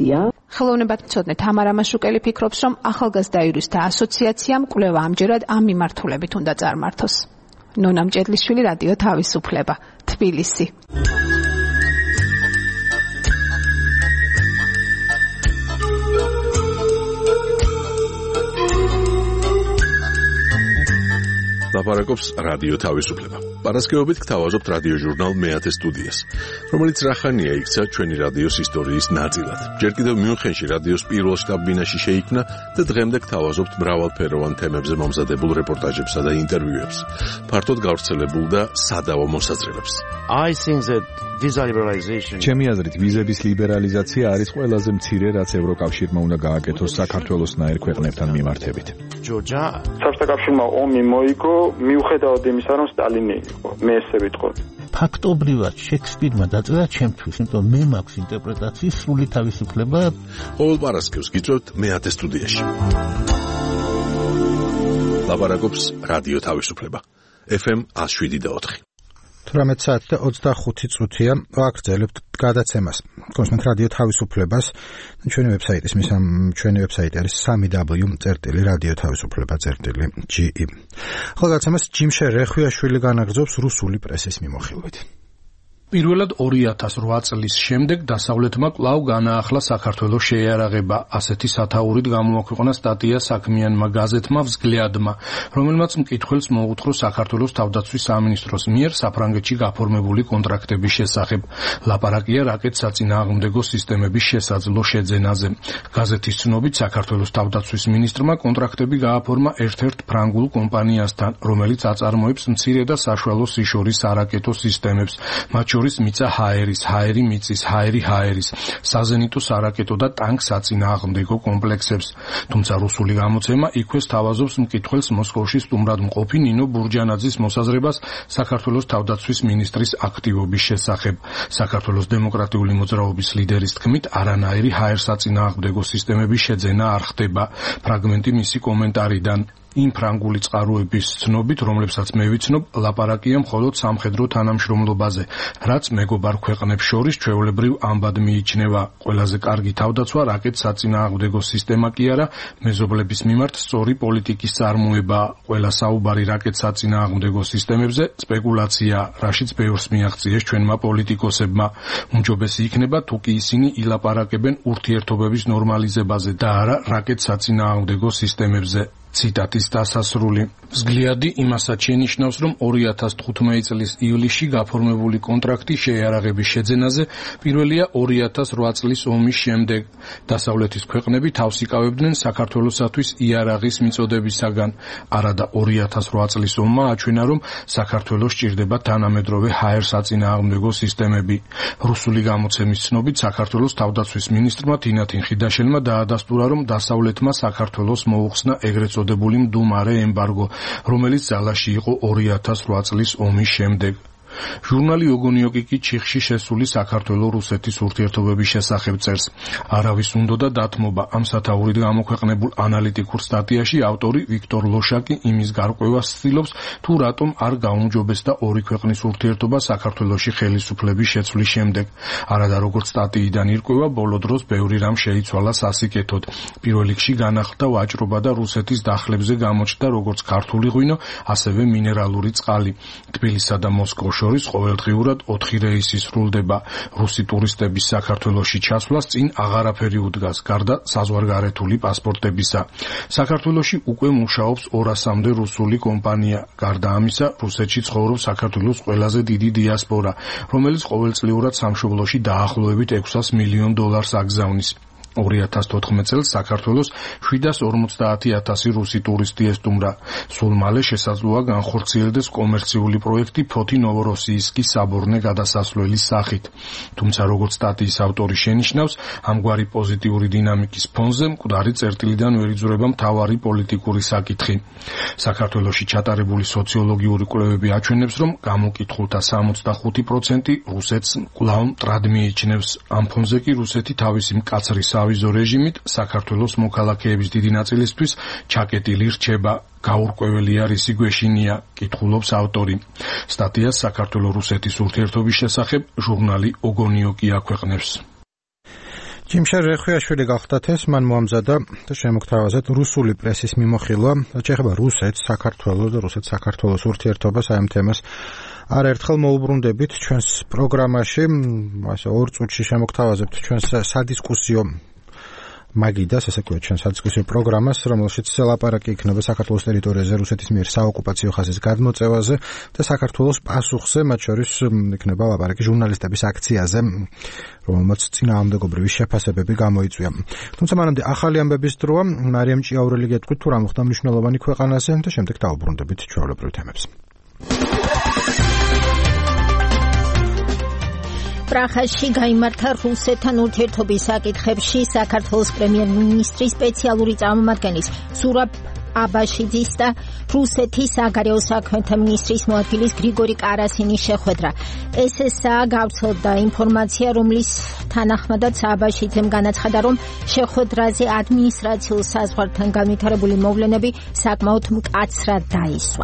ხელოვნებათმცოდნე თამარა მაშუკელი ფიქრობს, რომ ახალგაზრდა იურისტთა ასოციაციამ კვლევა ამჯერად ამ მიმართულებით უნდა წარმართოს. ნონა მჭედლიშვილი, რადიო თავისუფლება, თბილისი. ლაპარაკობს რადიო თავისუფლება. პარასკევობით გთავაზობთ რადიო ჟურნალ მეათე სტუდიას, რომელიც რახანია იქცა ჩვენი რადიოს ისტორიის ნაწილად. ჯერ კიდევ მიუნხენში რადიოს პირველ შტაბ-ბინაში შეიქმნა და დღემდე გთავაზობთ მრავალფეროვან თემებზე მომზადებულ რეპორტაჟებსა და ინტერვიუებს. ფართოდ გავრცელებულ და სადავო მოსაზრებებს. ჩემი აზრით, ვიზების ლიბერალიზაცია არის ყველაზე მცირე, რაც ევროკავშირმა უნდა გააკეთოს საქართველოსნაირ ქვეყნებთან მიმართებით. საბჭოთა კავშირმა ომი მოიგო, მიუხედავად იმისა, რომ სტალინი იყო. მე ესე ვიტყოდი. ფაქტობრივად შექსპირმა დაწერა ჩემთვის, იმიტომ მე მაქვს ინტერპრეტაციის სრული თავისუფლება. ყოველ პარასკევს გიწევთ მეათე სტუდიაში. ლაპარაკობს რადიო თავისუფლება. FM 107.4. 18 საათი და 25 წუთია. ვაგრძელებთ გადაცემას. კონსმენთ რადიო თავისუფლებას. ჩვენი ვებსაიტი არის www.radiotavisufleba.ge. ახლა გადაცემას ჯიმშე რეხვიაშვილი განაგრძობს რუსული პრესის მიმოხილვით. პირველად 2008 წლის შემდეგ დასავლეთმა კვლავ განაახლა საქართველოს შეიარაღება. ასეთი სათაურით გამოაქვეყნა სტატია საქმიანმა გაზეთმა „взглядმა“, რომელმაც მკითხველს მოუთხრო საქართველოს თავდაცვის სამინისტროს მიერ საფრანგეთში გაფორმებული კონტრაქტების შესახებ. ლაპარაკია რაკეტსაწინააღმდეგო სისტემების შესაძლო შეძენაზე. გაზეთის ცნობით საქართველოს თავდაცვის მინისტრმა კონტრაქტები გააფორმა ერთ-ერთ ფრანგულ კომპანიასთან, რომელიც აწარმოებს მცირე და საშუალო სიშორის არაკეტო სისტემებს. მიცა ჰაერის, ჰაერი მიწის, ჰაერი ჰაერის, საზენიტო სარაკეტო და ტანკ საწინააღმდეგო კომპლექსებს. თუმცა რუსული გამოცემა იქვე სთავაზობს მკითხველს მოსკოვში სტუმრად მყოფი ნინო ბურჯანაძის მოსაზრებას საქართველოს თავდაცვის მინისტრის აქტივობის შესახებ. საქართველოს დემოკრატიული მოძრაობის ლიდერის თქმით, არანაირი ჰაერსაწინააღმდეგო სისტემების შეძენა არ ხდება. ფრაგმენტი მისი კომენტარიდან. იმ ფრანგული წყაროების ცნობით, რომლებსაც მე ვიცნობ, ლაპარაკია მხოლოდ სამხედრო თანამშრომლობაზე, რაც მეგობარ ქვეყნებს შორის ჩვეულებრივ ამბად მიიჩნევა. ყველაზე კარგი თავდაცვა რაკეტსაწინააღმდეგო სისტემა კი არა, მეზობლების მიმართ სწორი პოლიტიკის წარმოება. ყველა საუბარი რაკეტსაწინააღმდეგო სისტემებზე სპეკულაცია, რაშიც ბევრს მიაღწიეს ჩვენმა პოლიტიკოსებმა. უმჯობესი იქნება, თუ კი ისინი ილაპარაკებენ ურთიერთობების ნორმალიზებაზე და არა რაკეტსაწინააღმდეგო სისტემებზე. ციტატის დასასრული. взгляდი იმასაც შენიშნავს, რომ 2015 წლის ივლისში გაფორმებული კონტრაქტი შეიარაღების შეძენაზე პირველია 2008 წლის ომის შემდეგ. დასავლეთის ქვეყნები თავს იკავებდნენ საქართველოსათვის იარაღის მიწოდებისაგან. არადა 2008 წლის ომმა აჩვენა, რომ საქართველოს სჭირდება თანამედროვე ჰაერსაწინააღმდეგო სისტემები. რუსული გამოცემის ცნობით, საქართველოს თავდაცვის მინისტრმა თინათინ ხიდაშელმა დაადასტურა, რომ დასავლეთმა საქართველოს მოუხსნა ეგრეთ წოდებული მდუმარე ემბარგო, რომელიც ძალაში იყო 2008 წლის ომის შემდეგ. ჟურნალი ოგონიოკი კი ჩიხში შესული საქართველო-რუსეთის ურთიერთობების შესახებ წერს. არავის უნდოდა დათმობა. ამ სათაურით გამოქვეყნებულ ანალიტიკურ სტატიაში ავტორი ვიქტორ ლოშაკი იმის გარკვევას ცდილობს, თუ რატომ არ გაუმჯობესდა ორი ქვეყნის ურთიერთობა საქართველოში ხელისუფლების შეცვლის შემდეგ. არადა როგორც სტატიიდან ირკვევა, ბოლო დროს ბევრი რამ შეიცვალა სასიკეთოდ. პირველ რიგში განახლდა ვაჭრობა და რუსეთის დახლებზე გამოჩნდა როგორც ქართული ღვინო, ასევე მინერალური წყალი. თბილისსა და მოსკოვში შორის ყოველდღიურად 4 რეისი სრულდება. რუსი ტურისტების საქართველოში ჩასვლას წინ აღარაფერი უდგას, გარდა საზღვარგარეთული პასპორტებისა. საქართველოში უკვე მუშაობს 200-მდე რუსული კომპანია. გარდა ამისა, რუსეთში ცხოვრობს საქართველოს ყველაზე დიდი დიასპორა, რომელიც ყოველწლიურად სამშობლოში დაახლოებით $600 მილიონ აგზავნის. 2014 წელს საქართველოს 750,000 რუსი ტურისტი ესტუმრა. სულ მალე შესაძლოა განხორციელდეს კომერციული პროექტი ფოთი ნოვოროსიისკის საბორნე გადასასვლელის სახით. თუმცა როგორც სტატიის ავტორი შენიშნავს, ამგვარი პოზიტიური დინამიკის ფონზე მკვდარი წერტილიდან ვერ იძლევა მთავარი პოლიტიკური საკითხი. საქართველოში ჩატარებული სოციოლოგიური კვლევები აჩვენებს, რომ გამოკითხულთა 65% რუსეთს კვლავ მტრად მიიჩნევს. ამ ფონზე კი რუსეთი თავისი მკაცრი ავიზო რეჟიმით საქართველოს მოქალაქეების დიდი ნაწილისთვის ჩაკეტილი რჩება. გაურკვეველი არის იგვეშინია, კითხულობს ავტორი. სტატიას საქართველოს-რუსეთის ურთიერთობის შესახებ ჟურნალი ოგონიოკი აქვეყნებს. ჯიმშარ რეხვიაშვილი გახდათ ეს, მან მოამზადა და შემოგთავაზეთ რუსული პრესის მიმოხილვა, რაც ეხება რუსეთს, საქართველოს და რუსეთ-საქართველოს ურთიერთობას, აი ამ თემას არაერთხელ მოუბრუნდებით ჩვენს პროგრამაში, ასე 2 წუთში შემოგთავაზებთ ჩვენს სადისკუსიო მაგიდას, ასე ვქვათ, ჩვენს სადისკუსიო პროგრამას, რომელშიც ლაპარაკი იქნება საქართველოს ტერიტორიაზე რუსეთის მიერ საოკუპაციო ხაზის გადმოწევაზე და საქართველოს პასუხზე, მათ შორის იქნება ლაპარაკი ჟურნალისტების აქციაზე, რომელმაც წინააღმდეგობრივი შეფასებები გამოიწვია. თუმცა მანამდე ახალი ამბების დროა, მარიამ ჭიაურელი გეტყვით თუ რა მოხდა მნიშვნელოვანი ქვეყანაზე და შემდეგ დავუბრუნდებით ჩვეულებრივ თემებს. პრაღაში გაიმართა რუსეთთან ურთიერთობის საკითხებში საქართველოს პრემიერ-მინისტრის სპეციალური წარმომადგენლის ზურაბ აბაშიძის და რუსეთის საგარეო საქმეთა მინისტრის მოადგილის გრიგორი კარასინის შეხვედრა. SSA გავრცელდა ინფორმაცია, რომლის თანახმადაც აბაშიძემ განაცხადა, რომ შეხვედრაზე ადმინისტრაციულ საზღვართან განვითარებული მოვლენები საკმაოდ მკაცრად დაისვა.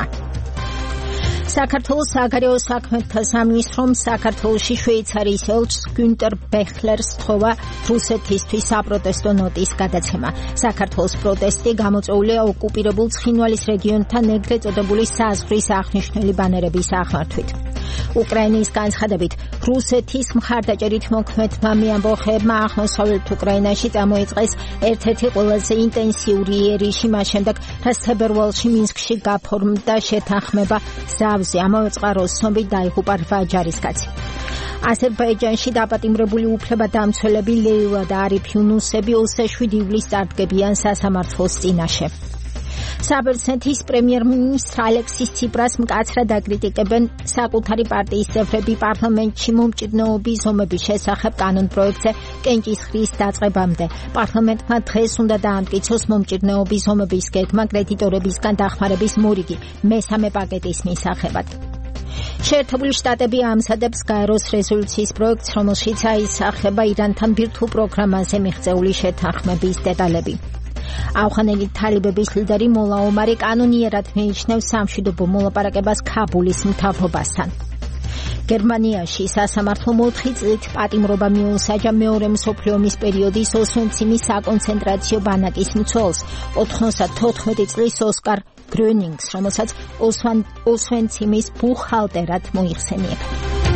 საქართველოს საგარეო საქმეთა სამინისტრომ საქართველოში შვეიცარიის ელჩს გუნტერ ბეხლერს სთხოვა რუსეთისთვის საპროტესტო ნოტის გადაცემა. საქართველოს პროტესტი გამოწვეულია ოკუპირებულ ცხინვალის რეგიონთან ეგრეთ წოდებული საზღვრის აღნიშნული ბანერების აღმართვით. უკრაინის განცხადებით, რუსეთის მხარდაჭერით მოქმედმა მეამბოხეებმა აღმოსავლეთ უკრაინაში წამოიწყეს ერთ-ერთი ყველაზე ინტენსიური იერიში მას შემდეგ, რაც თებერვალში მინსკში გაფორმდა შეთანხმება ზავზე, ამავე წყაროს ცნობით დაიღუპა 8 ჯარისკაცი. აზერბაიჯანში დაპატიმრებული უფლებადამცველები ლეილა და არიფ იუნუსები 27 ივლისს წარდგებიან სასამართლოს წინაშე. საბერძნეთის პრემიერ-მინისტრ ალექსის ციბრას მკაცრად აკრიტიკებენ საკუთარი პარტიის წევრები პარლამენტში მომჭირნეობის ზომების შესახებ კანონპროექტზე კენჭისყრის დაწყებამდე. პარლამენტმა დღეს უნდა დაამტკიცოს მომჭირნეობის ზომების გეგმა კრედიტორებისგან დახმარების მორიგი მესამე პაკეტის მისაღებად. შეერთებული შტატები ამზადებს გაეროს რეზოლუციის პროექტს, რომელშიც აისახება ირანთან ბირთვულ პროგრამაზე მიღწეული შეთანხმების დეტალები. ავღანელი თალიბების ლიდერი მოლა ომარი კანონიერად მიიჩნევს სამშვიდობო მოლაპარაკებას ქაბულის მთავრობასთან. გერმანიაში სასამართლომ 4 წლით პატიმრობა მიუსაჯა მეორე მსოფლიო ომის პერიოდის ოსვენციმის საკონცენტრაციო ბანაკის მცველს 94 წლის ოსკარ გრონინგს, რომელსაც ოსვენციმის ბუხალტერად მოიხსენიება.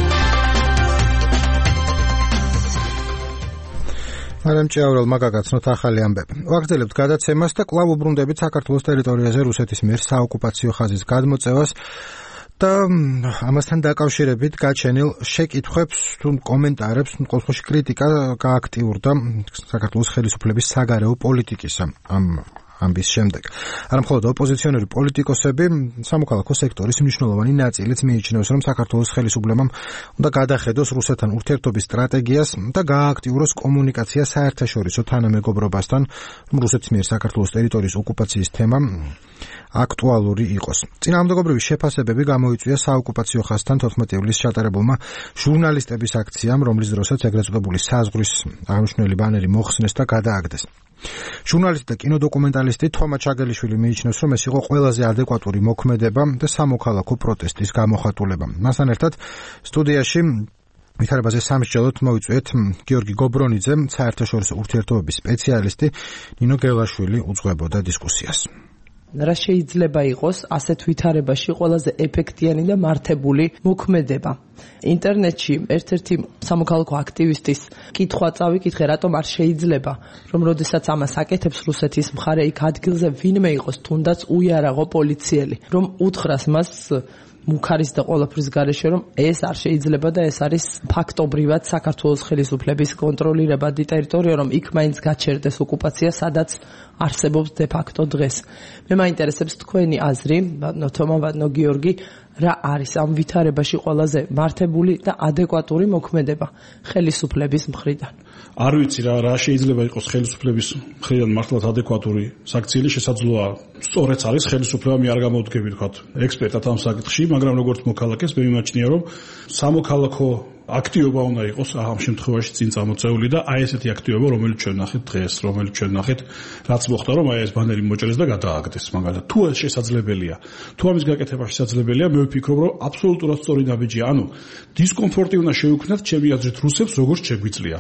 მარიამ ჭიაურელმა გაგაცნოთ ახალი ამბები. ვაგრძელებთ გადაცემას და კვლავ უბრუნდებით საქართველოს ტერიტორიაზე რუსეთის მიერ საოკუპაციო ხაზის გადმოწევას და ამასთან დაკავშირებით გაჩენილ შეკითხვებს თუ კომენტარებს, ყოველ შემთხვევაში კრიტიკა გააქტიურდა საქართველოს ხელისუფლების საგარეო პოლიტიკისა ამ ამბის შემდეგ. არამხოლოდ ოპოზიციონერი პოლიტიკოსები, სამოქალაქო სექტორის მნიშვნელოვანი ნაწილიც მიიჩნევს, რომ საქართველოს ხელისუფლებამ უნდა გადახედოს რუსეთთან ურთიერთობის სტრატეგიას და გაააქტიუროს კომუნიკაცია საერთაშორისო თანამეგობრობასთან, რომ რუსეთის მიერ საქართველოს ტერიტორიის ოკუპაციის თემა აქტუალური იყოს. წინააღმდეგობრივი შეფასებები გამოიწვია საოკუპაციო ხაზთან 14 ივლისს ჩატარებულმა ჟურნალისტების აქციამ, რომლის დროსაც ეგრეთ წოდებული საზღვრის აღნიშნული ბანერი მოხსნეს და გადააგდეს. ჟურნალისტი და კინოდოკუმენტალისტი თომა ჩაგელიშვილი მიიჩნევს, რომ ეს იყო ყველაზე ადეკვატური მოქმედება და სამოქალაქო პროტესტის გამოხატულება. მასთან ერთად სტუდიაში ვითარებაზე სამსჯელოდ მოვიწვიეთ გიორგი გობრონიძე, საერთაშორისო ურთიერთობების სპეციალისტი, ნინო გელაშვილი უძღვებოდა დისკუსიას. რა შეიძლება იყოს ასეთ ვითარებაში ყველაზე ეფექტიანი და მართებული მოქმედება. ინტერნეტში ერთ-ერთი სამოქალაქო აქტივისტის კითხვა წავიკითხე, რატომ არ შეიძლება, რომ როდესაც ამას აკეთებს რუსეთის მხარე, იქ ადგილზე ვინმე იყოს, თუნდაც უიარაღო პოლიციელი, რომ უთხრას მას მუქარის და ყველაფრის გარეშე, რომ ეს არ შეიძლება და ეს არის ფაქტობრივად საქართველოს ხელისუფლების კონტროლირებადი ტერიტორია, რომ იქ მაინც გაჩერდეს ოკუპაცია, სადაც არსებობს de facto დღეს. მე მაინტერესებს თქვენი აზრი, ბატონო თომა, ბატონო გიორგი, რა არის ამ ვითარებაში ყველაზე მართებული და ადეკვატური მოქმედება ხელისუფლების მხრიდან? არ ვიცი რა შეიძლება იყოს ხელისუფლების მხრიდან მართლაც ადეკვატური საქციელი, შესაძლოა სწორედ არის ხელისუფლება მე არ გამოვდგები თქვათ ექსპერტად ამ საკითხში, მაგრამ როგორც მოქალაქეს მე მიმაჩნია, რომ სამოქალაქო აქტივობა უნდა იყოს ამ შემთხვევაში წინ წამოწეული და აი ესეთი აქტივობა, რომელიც ჩვენ ნახეთ დღეს, რომელიც ჩვენ ნახეთ, რაც მოხდა, რომ აი ეს ბანერი მოჭრეს და გადააგდეს, მაგალითად. თუ ეს შესაძლებელია, თუ ამის გაკეთება შესაძლებელია, მე ვფიქრობ, რომ აბსოლუტურად სწორი ნაბიჯია. ანუ დისკომფორტი უნდა შეუქმნათ ჩემი აზრით რუსებს, როგორც შეგვიძლია.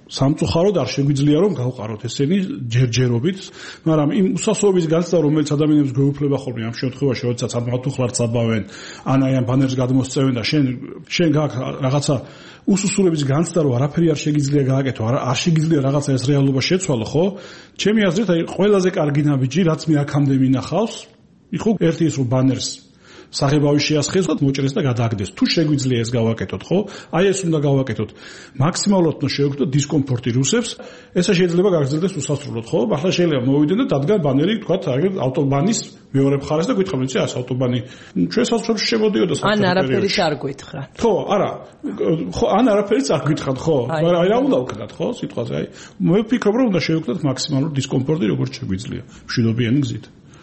სამწუხაროდ არ შეგვიძლია რომ გავყაროთ ესენი ჯერჯერობით, მაგრამ იმ უსასრულობის განცდა, რომელიც ადამიანებს გვეუფლება ხოლმე ამ შემთხვევაში, როდესაც ამათ უხლართ საბავენ, ან აი ამ ბანერს გადმოსწევენ და შენ გაქვს რაღაცა უსასრულობის განცდა, რომ არაფერი არ შეგიძლია გააკეთო, არ შეგიძლია რაღაცა ეს რეალობა შეცვალო, ხო? ჩემი აზრით, აი ყველაზე კარგი ნაბიჯი, რაც მე აქამდე მინახავს, იყო ერთი ის რომ ბანერს საღებავი შეასხეს და მოჭრეს და გადააგდეს. თუ შეგვიძლია ეს გავაკეთოთ, ხო? აი ეს უნდა გავაკეთოთ. მაქსიმალურად უნდა შევექმნოთ დისკომფორტი რუსებს. ესა შეიძლება გაგრძელდეს უსასრულოდ, ხო? ახლა შეიძლება მოვიდენ და დადგან ბანერი, თქვათ, აგერ ავტობანის მეორე მხარეს და გითხრათ, იცი, ეს ავტობანი ჩვენ საზღვრებში შემოდიოდა საბჭოთა პერიოდში. ან არაფერიც არ გითხრათ. ხო, არა. ხო, ან არაფერიც არ გითხრათ, ხო? მაგრამ აი რა უნდა ვქნათ, ხო? სიტყვაზე აი. მე ვფიქრობ, რომ უნდა შევექმნოთ მაქსიმალური დისკომფორტი, როგორც შეგვიძლია, მშვიდობიანი გზით.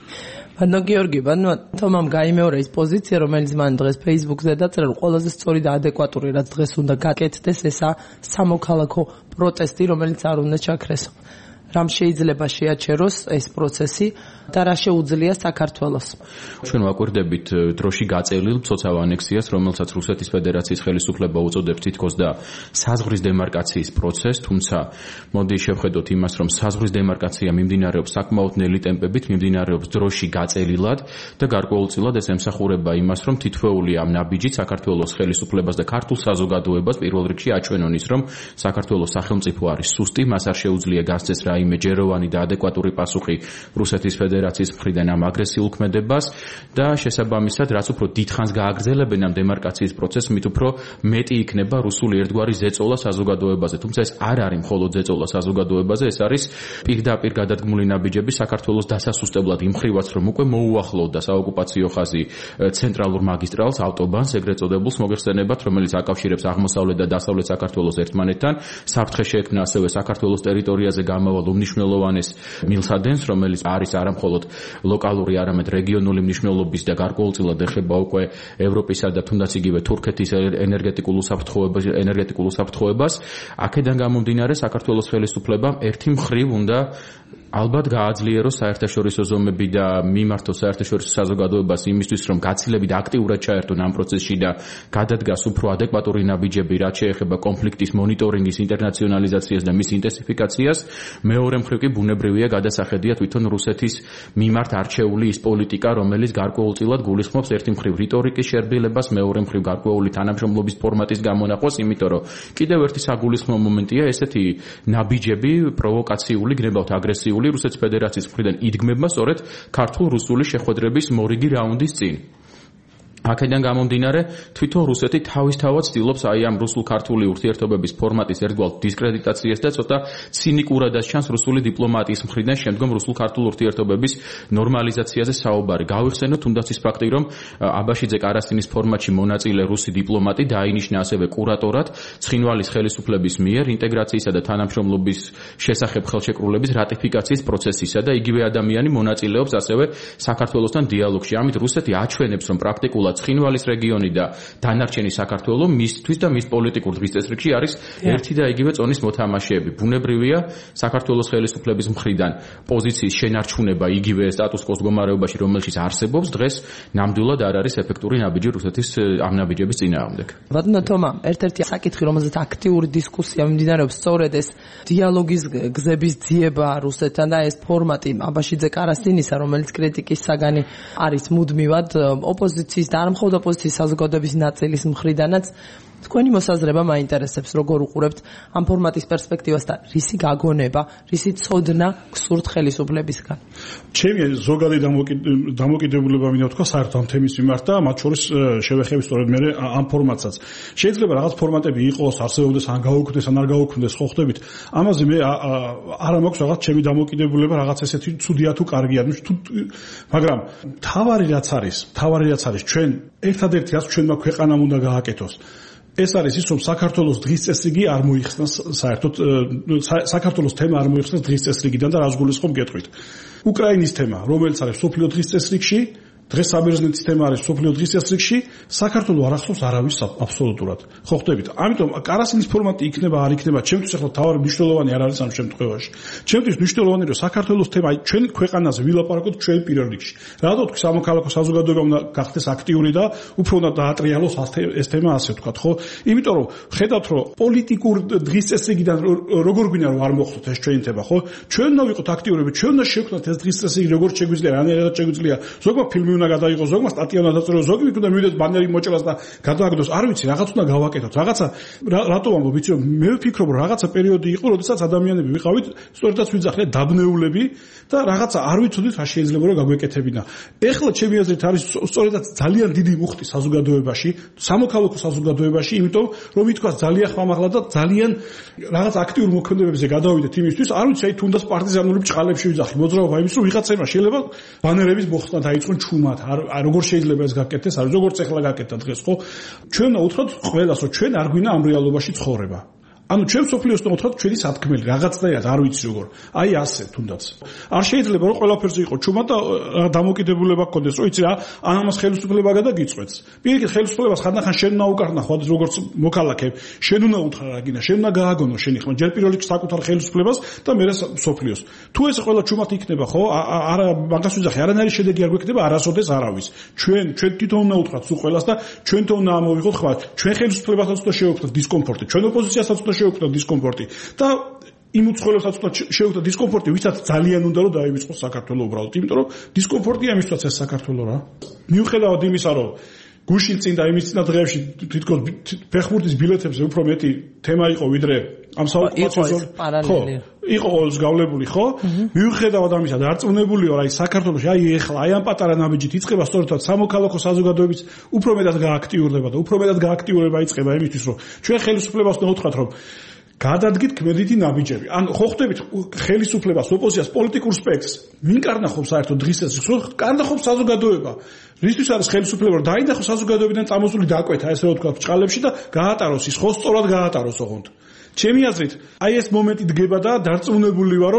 ბანო გიორგი, ბანო თომამ გაიმეორა ის პოზიცია, რომელიც მან დღეს Facebook-ზე დაწერა, რომ ყველაზე სწორი და ადეკვატური, რაც დღეს უნდა გაკეთდეს, ესა სამოქალაქო პროტესტი, რომელიც არ უნდა ჩაქრესო. რამ შეიძლება შეაჩეროს ეს პროცესი და რა შეუძლია საქართველოს. ჩვენ ვაკვირდებით დროში გაწევლილ მცოცავ ანექსიას, რომელსაც რუსეთის ფედერაციის ხელისუფლება უწოდებს თითქოს და საზღვრის დემარკაციის პროცესს, თუმცა მოდი შევხედოთ იმას, რომ საზღვრის დემარკაცია მიმდინარეობს საკმაოდ ნელი ტემპებით, მიმდინარეობს დროში გაწელილად და გარკვეულწილად ეს ემსახურება იმას, რომ თითოეული ამ ნაბიჯით საქართველოს ხელისუფლებას და ქართულ საზოგადოებას პირველ რიგში აჩვენონ ის, რომ საქართველოს სახელმწიფო არის სუსტი, მას არ შეუძლია გასცეს რაიმე ჯეროვანი და ადეკვატური პასუხი რუსეთის ფედერაციის მხრიდან ამ აგრესიულ ქმედებას და შესაბამისად, რაც უფრო დიდხანს გააგრძელებენ ამ დემარკაციის პროცესს, მით უფრო მეტი იქნება რუსული ერთგვარი ზეწოლა საზოგადოებაზე. თუმცა ეს არ არის მხოლოდ ზეწოლა საზოგადოებაზე, ეს არის პირდაპირ გადადგმული ნაბიჯები საქართველოს დასასუსტებლად იმ ხრივაც, რომ უკვე მოუახლოვდა საოკუპაციო ხაზი ცენტრალურ მაგისტრალს, ავტობანს, ეგრეთ წოდებულს მოგეხსენებათ, რომელიც აკავშირებს აღმოსავლეთ და დასავლეთ საქართველოს ერთმანეთთან. საფრთხე შეექმნა ასევე საქართველოს ტერიტორიაზე გამავალ უმნიშვნელოვანეს მილსადენს, რომელიც არის არა მხოლოდ ლოკალური, არამედ რეგიონული მნიშვნელობის და გარკვეულწილად ეხება უკვე ევროპისა და თუნდაც იგივე თურქეთის ენერგეტიკულ უსაფრთხოებას. აქედან გამომდინარე, საქართველოს ხელისუფლებამ ერთი მხრივ უნდა ალბათ გააძლიეროს საერთაშორისო ზომები და მიმართოს საერთაშორისო საზოგადოებას იმისთვის, რომ გაცილებით აქტიურად ჩაერთონ ამ პროცესში და გადადგას უფრო ადეკვატური ნაბიჯები, რაც შეეხება კონფლიქტის მონიტორინგის ინტერნაციონალიზაციას და მის ინტენსიფიკაციას. მეორე მხრივ კი ბუნებრივია გადასახედია თვითონ რუსეთის მიმართ არჩეული ის პოლიტიკა, რომელიც გარკვეულწილად გულისხმობს ერთი მხრივ რიტორიკის შერბილებას, მეორე მხრივ გარკვეული თანამშრომლობის ფორმატის გამონახვას, იმიტომ რომ კიდევ ერთი საგულისხმო მომენტია ესეთი ნაბიჯები, პროვოკაციული, გნებავთ აგრესიული რუსეთის ფედერაციის მხრიდან იდგმება სწორედ ქართულ-რუსული შეხვედრების მორიგი რაუნდის წინ. აქედან გამომდინარე, თვითონ რუსეთი თავისთავად ცდილობს აი ამ რუსულ-ქართული ურთიერთობების ფორმატის ერთგვარ დისკრედიტაციას და ცოტა ცინიკურადაც ჩანს რუსული დიპლომატიის მხრიდან შემდგომ რუსულ-ქართულ ურთიერთობების ნორმალიზაციაზე საუბარი. გავიხსენოთ თუნდაც ის ფაქტი, რომ აბაშიძე კარასტინის ფორმატში მონაწილე რუსი დიპლომატი დაინიშნა ასევე კურატორად ცხინვალის ხელისუფლების მიერ ინტეგრაციისა და თანამშრომლობის შესახებ ხელშეკრულების რატიფიკაციის პროცესისა და იგივე ადამიანი მონაწილეობს ასევე საქართველოსთან დიალოგში. ამით რუსეთი აჩვენებს, რომ პრაქტიკულად ცხინვალის რეგიონი და დანარჩენი საქართველო მისთვის და მის პოლიტიკურ დღის წესრიგში არის ერთი და იგივე წონის მოთამაშეები. ბუნებრივია საქართველოს ხელისუფლების მხრიდან პოზიციის შენარჩუნება იგივე სტატუს-კვოს მდგომარეობაში, რომელშიც არსებობს დღეს ნამდვილად არ არის ეფექტური ნაბიჯი რუსეთის ამ ნაბიჯების წინააღმდეგ. ბატონო თომა, ერთ-ერთი საკითხი, რომელზეც აქტიური დისკუსია მიმდინარეობს, სწორედ ეს დიალოგის გზების ძიება რუსეთთან და ეს ფორმატი აბაშიძე კარასტინისა, რომელიც კრიტიკის საგანი არის მუდმივად ოპოზიციის და არ მხოლოდ ოპოზიციის საზოგადოების ნაწილის მხრიდანაც. თქვენი მოსაზრება მაინტერესებს, როგორ უყურებთ ამ ფორმატის პერსპექტივას და რისი გაგონება, რისი ცოდნა გსურთ ხელისუფლებისგან? ჩემი ზოგადი დამოკიდებულება მინდა ვთქვა საერთო ამ თემის მიმართ და მათ შორის შევეხები სწორედ მე ამ ფორმატსაც. შეიძლება რაღაც ფორმატები იყოს, არსებობდეს, ან გაუქმდეს, ან არ გაუქმდეს, ხო ხდებით? ამაზე მე არ მაქვს რაღაც ჩემი დამოკიდებულება, რაღაც ესეთი ცუდია თუ კარგია, მაგრამ თავარი რაც არის, ჩვენ ერთადერთი რაც ჩვენმა ქვეყანამ უნდა გააკეთოს. ეს არის ის, რომ საქართველოს დღის წესრიგი არ მოიხსნას საერთოდ საქართველოს თემა არ მოიხსნას დღის წესრიგიდან და რას გულისხმობ გეტყვით. უკრაინის თემა, რომელიც არის სოფლიო დღის წესრიგში, დღეს საბერძნეთის თემა არის სოფლიო დღის წესრიგში, საქართველოს არ ახსოვს არავის აბსოლუტურად. ხო ხდებით? ამიტომ კარასინის ფორმატი იქნება, არ იქნება, ჩემთვის ახლა თავარი მნიშვნელოვანი არ არის ამ შემთხვევაში. ჩემთვის მნიშვნელოვანი რომ საქართველოს თემა, აი ჩვენ ქვეყანაზე ვილაპარაკოთ ჩვენ პირველ რიგში. რატო თქვი სამოქალაქო საზოგადოება უნდა გახდეს აქტიური და უფრო უნდა დაატრიალოს ეს თემა ასე ვთქვათ, ხო? იმიტომ რომ ხედავთ რომ პოლიტიკურ დღის წესრიგიდან როგორ გვინდა რომ არ მოხდოთ ეს ჩვენი თემა, ხო? ჩვენ უნდა ვიყოთ აქტიურები, ჩვენ უნდა შევქმნათ ეს დღის წესრიგი როგორ შეგვიძლია, რანაირად შეგვიძლია. ზოგმა ფილმი უნდა გადაიღოს, ზოგმა სტატია უნდა დაწეროს, ზოგი უნდა მივიდეს ბანერი მოჭრას და გადააგდოს. არ ვიცი, რაღაც უნდა გავაკეთოთ. რაღაცა რატო ამბობ, ვიცი რომ მე ვფიქრობ რომ რაღაცა პერიოდი იყო, როდესაც ადამიანები ვიყავით, სწორედაც ვიძახეთ დაბნეულები და რაღაცა არ ვიცოდით რა შეიძლება რომ გაგვეკეთებინა. ეხლა ჩემი აზრით არის სწორედაც ძალიან დიდი მუხტი საზოგადოებაში, სამოქალაქო საზოგადოებაში, იმიტომ რომ ითქვას ძალიან ხმამაღლა და ძალიან რაღაც აქტიურ მოქმედებებზე გადავიდეთ იმისთვის, არ ვიცი, აი თუნდაც პარტიზანული ბჭყალებში ვიძახი, მოძრაობა იმის რომ ვიღაცებმა შეიძლება ბანერების მოხსნა დაიწყონ ჩუმად. როგორ შეიძლება ეს გაკეთდეს, არის როგორც ეხლა გაკეთდა დღეს, ხო? ჩვენ უნდა უთხრათ ყველას, რომ ჩვენ არ გვინდა ამ რეალობაში ცხოვრება. ანუ ჩვენ სოფლიოს უნდა უთხრათ ჩვენი სათქმელი, რაღაცნაირად არ ვიცი როგორ. აი ასე თუნდაც. არ შეიძლება რომ ყველაფერზე იყო ჩუმად და დამოკიდებულება გქონდეს, რომ იცი რა, ამას ხელისუფლება გადაგიწყვეტს. პირიქით ხელისუფლებას ხანდახან შენ უნდა უკარნახო, როგორც მოქალაქე, შენ უნდა უთხრა რა გინდა, შენ უნდა გააგონო შენი ხმა, ჯერ პირველ რიგში საკუთარ ხელისუფლებას და მერე სოფლიოს. თუ ეს ყველა ჩუმად იქნება, ხო? არა, მაგას ვიძახი, არანაირი შედეგი არ გვექნება, არასოდეს არავის. ჩვენ თვითონ უნდა უთხრათ სულ ყველას და ჩვენთან უნდა ამოვიღოთ ხმა, ჩვენ ხელისუფლებასაც უნდა შევექმნათ დისკომფორტი, ჩვენ ოპოზიციასაც უნდა შევექმნათ დისკომფორტი და იმ უცხოელებსაც უნდა შევექმნათ დისკომფორტი, ვისაც ძალიან უნდა რომ დაივიწყოს საქართველოს უბრალოდ, იმიტომ რომ დისკომფორტია იმისთვისაც ეს საქართველოს რა. მიუხედავად იმისა, რომ გუშინ წინ და იმის წინა დღეებში თვითონ ფეხბურთის ბილეთებზე უფრო მეტი თემა იყო ვიდრე ამ საოკუპაციო პარალელი. იყო გავლებული, ხო? მიუხედავად ამისა, დარწმუნებული ვარ, აი საქართველოში, აი ეხლა, აი ამ პატარა ნაბიჯით იწყება სწორედ სამოქალაქო საზოგადოების უფრო მეტად გააქტიურდება და უფრო მეტად გააქტიურება იწყება იმისთვის, რომ ჩვენ ხელისუფლებას უნდა უთხრათ, რომ გადადგით ქმედითი ნაბიჯები. ან ხო ხდებით ხელისუფლებას, ოპოზიციას, პოლიტიკურ სპექტრს, მინ კარნახობს საერთოდ დღის წესრიგს, რომ კარნახობს საზოგადოება. რისთვის არის ხელისუფლება, რომ დაინახოს საზოგადოებიდან წამოსული დაკვეთა, ესე რომ ვთქვა, ბჭყალებში და გაატაროს ის, ხო სწორად გაატაროს ოღონდ. ჩემი აზრით, აი ეს მომენტი დგება და დარწმუნებული ვარო,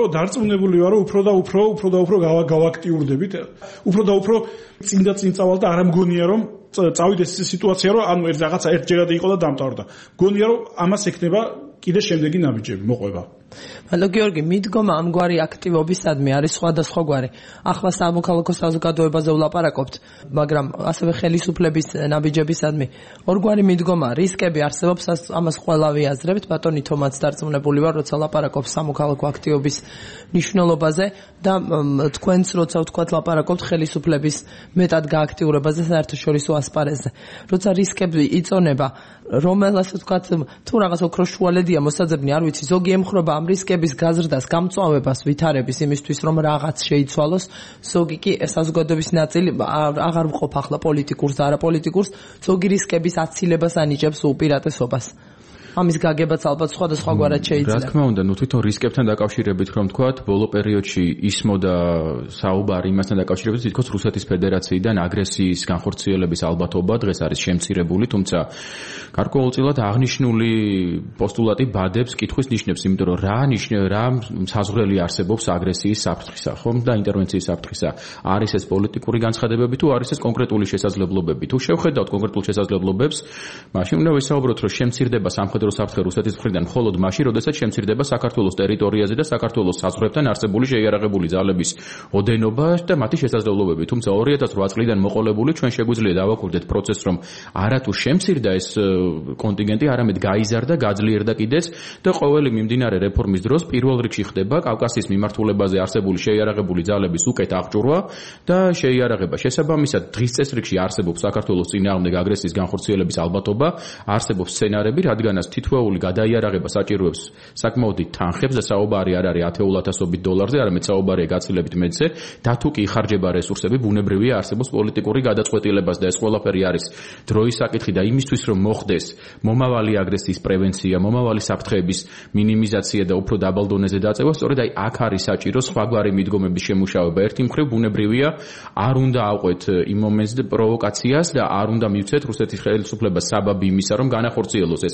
უფრო და უფრო გავაქტიურდებით, უფრო და უფრო წინ წავალ და არ ამგონია რომ წავიდეს ეს სიტუაცია, რომ ანუ რაღაცა ერთჯერადი იყო და დამტავრდა. გონია რომ ამას ექნება კიდე შემდეგი ნაბიჯები მოყვება. მადლობ გიორგი, მიდგომა ამგვარი აქტივობისადმი არის სხვადასხვაგვარი. ახლა სამოქალაქო საზოგადოებაზე ვლაპარაკობთ, მაგრამ ასევე ხელისუფლების ნაბიჯებისადმი ორგვარი მიდგომა, რისკები არსებობს, ამას ყველა ვიაზრებთ. ბატონი თომაც დარწმუნებული ვარ, როცა ლაპარაკობს სამოქალაქო აქტივობის მნიშვნელობაზე და თქვენც როცა ვთქვათ ლაპარაკობთ ხელისუფლების მეტად გააქტიურებაზე საერთაშორისო ასპარეზზე. როცა რისკები იწონება, რომელსაც ვთქვათ, თუ რაღაც ოქრო შუალედია მოსაძებნი, არ ვიცი, ზოგი ემხრობა ამ რისკების გაზრდას, გამწვავებას, ვითარების იმისთვის, რომ რაღაც შეიცვალოს, ზოგი კი საზოგადოების ნაწილი აღარ ვყოფ ახლა პოლიტიკურს და არაპოლიტიკურს, ზოგი რისკების აცილებას ანიჭებს უპირატესობას. ამის გაგებაც ალბათ სხვადასხვაგვარად შეიძლება. რა თქმა უნდა, ნუ თვითონ რისკებთან დაკავშირებით რომ თქვათ, ბოლო პერიოდში ისმოდა საუბარი იმასთან დაკავშირებით, თითქოს რუსეთის ფედერაციიდან აგრესიის განხორციელების ალბათობა დღეს არის შემცირებული, თუმცა გარკვეულწილად აღნიშნული პოსტულატი ბადებს კითხვის ნიშნებს, იმიტომ რომ რა საზღვრელი არსებობს აგრესიის საფრთხისა, ხომ და ინტერვენციის საფრთხისა. არის ეს პოლიტიკური განცხადებები თუ არის ეს კონკრეტული შესაძლებლობები? თუ შევხედავთ კონკრეტულ შესაძლებლობებს, მაშინ უნდა ვისაუბროთ, რომ შემცირდება სამხედრო საფრთხე რუსეთის მხრიდან მხოლოდ მაშინ, როდესაც შემცირდება საქართველოს ტერიტორიაზე და საქართველოს საზღვრებთან არსებული შეიარაღებული ძალების ოდენობა და მათი შესაძლებლობები. თუმცა 2008 წლიდან მოყოლებული ჩვენ შეგვიძლია დავაკვირდეთ პროცესს, რომ არათუ შემცირდა ეს კონტინგენტი, არამედ გაიზარდა, გაძლიერდა კიდეც და ყოველი მიმდინარე რეფორმის დროს პირველ რიგში ხდება კავკასიის მიმართულებაზე არსებული შეიარაღებული ძალების უკეთ აღჭურვა და შეიარაღება. შესაბამისად, დღის წესრიგში არსებობს საქართველოს წინააღმდეგ აგრესიის განხორციელების ალბათობა, არსებობს სცენარები, რადგანაც თითოეული გადაიარაღება საჭიროებს საკმაოდ დიდ თანხებს და საუბარი არ არის ათეულათასობით დოლარზე, არამედ საუბარია გაცილებით მეტზე და თუ კი იხარჯება რესურსები, ბუნებრივია არსებობს პოლიტიკური გადაწყვეტილებას და ეს ყველაფერი არის დროის საკითხი და იმისთვის რომ მოხდეს მომავალი აგრესიის პრევენცია, მომავალი საფრთხეების მინიმიზაცია და უფრო დაბალ დონეზე დაწევა, სწორედ აი აქ არის საჭირო სხვაგვარი მიდგომების შემუშავება. ერთი მხრივ ბუნებრივია, არ უნდა ავყვეთ იმ მომენტზე პროვოკაციას და არ უნდა მივცეთ რუსეთის ხელისუფლებას საბაბი იმისა, რომ განახორციელოს ეს აგრესია,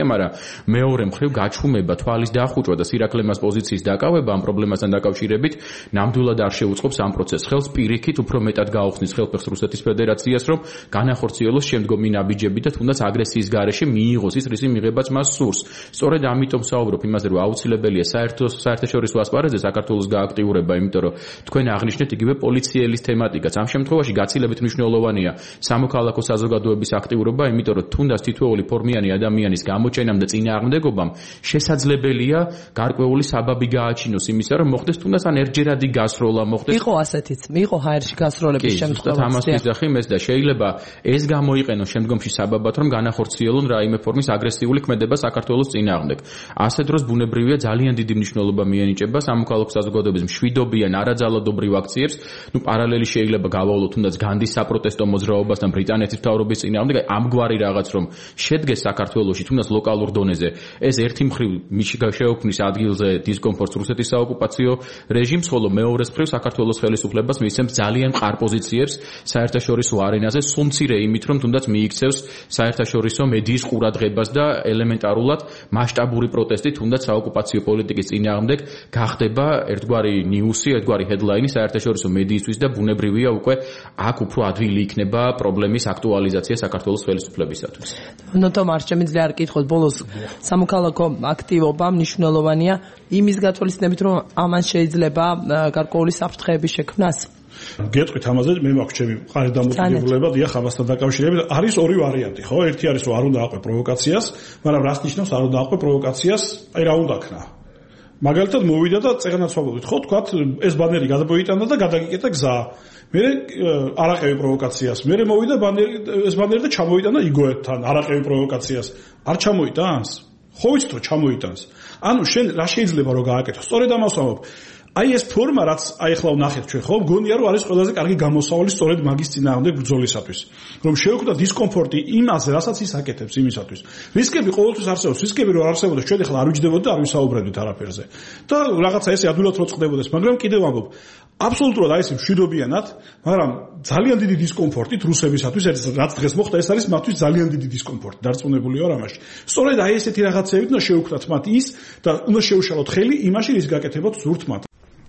ინფორმაცია, მაგრამ მეორე მხრივ გაჩუმება, თვალის დახუჭვა და სირაკლემას პოზიციის დაკავება ამ პრობლემასთან დაკავშირებით ნამდვილად არ შეუწყობს ამ პროცესს ხელს, პირიქით უფრო მეტად გაუხსნის ხელფეხს რუსეთის ფედერაციას, რომ განახორციელოს შემდგომი ნაბიჯები და თუნდაც აგრესიის გარეშე მიიღოს ის რისი მიღებაც მას სურს. სწორედ ამიტომ საუბრობ იმაზე, რომ აუცილებელია საერთაშორისო ასპარეზზე საქართველოს გააქტიურება, იმიტომ რომ თქვენ აღნიშნეთ იგივე პოლიციელის თემატიკაც. ამ შემთხვევაში გაცილებით მნიშვნელოვანია სამოქალაქო საზოგადოების აქტიურობა, იმიტომ რომ თუნდაც თითოეული ფორმიანი ადამიანის გამოჩენამ და წინააღმდეგობამ შესაძლებელია გარკვეული საბაბი გააჩინოს იმისა, რომ მოხდეს თუნდაც ან ერთჯერადი გასროლა მოხდეს. იყო ასეთიც, იყო ჰაერში გასროლების შემთხვევა. ამას ვიზახი მეს და შეიძლება ეს გამოიყენოს შემდგომში საბაბად, რომ განახორციელონ რაიმე ფორმის აგრესიული ქმედება საქართველოს წინააღმდეგ. ასე დროს ბუნებრივია ძალიან დიდი მნიშვნელობა მიენიჭება სამოქალაქო საზოგადოების მშვიდობიან არაძალადობრივ აქციებს. პარალელი შეიძლება გავავლოთ თუნდაც განდის საპროტესტო მოძრაობასთან ბრიტანეთის მთავრობის წინააღმდეგ, ამგვარი რაღაც რომ შედგეს საქართველოში თუნდაც ლოკალურ დონეზე. ეს ერთი მხრივ შეუქმნის ადგილზე დისკომფორტს რუსეთის საოკუპაციო რეჟიმს, ხოლო მეორე მხრივ საქართველოს ხელისუფლებას მისცემს ძალიან მყარ პოზიციებს საერთაშორისო არენაზე, სულმცირე იმით, რომ თუნდაც მიიქცევს საერთაშორისო მედიის ყურადღებას და ელემენტარულად მასშტაბური პროტესტი თუნდაც საოკუპაციო პოლიტიკის წინააღმდეგ გახდება ერთგვარი ნიუსი, ერთგვარი ჰედლაინი საერთაშორისო მედიისთვის და ბუნებრივია უკვე აქ უფრო ადვილი იქნება პრობლემის აქტუალიზაცია საქართველოს ხელისუფლებისათვის. ნოტო მარშ შემიძლია არ კითხოთ ბოლოს სამოქალაქო აქტივობა მნიშვნელოვანია იმის გათვალისწინებით, რომ ამან შეიძლება გარკვეული საფრთხეების შექმნას. გეტყვით ამაზე, მე მაქვს ჩემი მყარი დამოკიდებულება, დიახ, ამასთან დაკავშირებით არის ორი ვარიანტი, ხო? ერთი არის რომ არ უნდა აყვე პროვოკაციას, მაგრამ რას ნიშნავს არ უნდა აყვე პროვოკაციას? აი რა უნდა ქნა? მაგალითად მოვიდა და წეგნაც ვაბოდით, ხო, თქვათ ეს ბანერი გადაგვიტანა და გადაგიკეტა გზა. მე არაყევი პროვოკაციას. მე მოვიდა ეს ბანერი და ჩამოიტანა იგოეთთან, არაყევი პროვოკაციას. არ ჩამოიტანს? ხო ვიცით რომ ჩამოიტანს. ანუ შენ რა შეიძლება რომ გააკეთო? სწორედ ამას ვამბობ. აი ეს ფორმა რაც აი ახლა ვნახეთ ჩვენ ხო მგონია რომ არის ყველაზე კარგი გამოსავალი სწორედ მაგის წინააღმდეგ ბრძოლისათვის რომ შეუქმნა დისკომფორტი იმაზე რასაც ის აკეთებს იმისათვის რისკები ყოველთვის არსებობს რისკები რომ არსებობდეს ჩვენ ახლა არ ვიჯდებოდით და არ ვისაუბრებდით არაფერზე და რაღაცა ესე ადვილად რო წყდებოდეს მაგრამ კიდევ ვამბობ აბსოლუტურად აი ეს მშვიდობიანად მაგრამ ძალიან დიდი დისკომფორტით რუსებისათვის რაც დღეს მოხდა ეს არის მათთვის ძალიან დიდი დისკომფორტი დარწმუნებული ვარ ამაში სწორედ აი ესეთი რაღაცები უნდა შეუქმნათ მათ ის და უნდა შეუშალოთ ხელი იმაში რის გაკეთებაც ზურთ მათ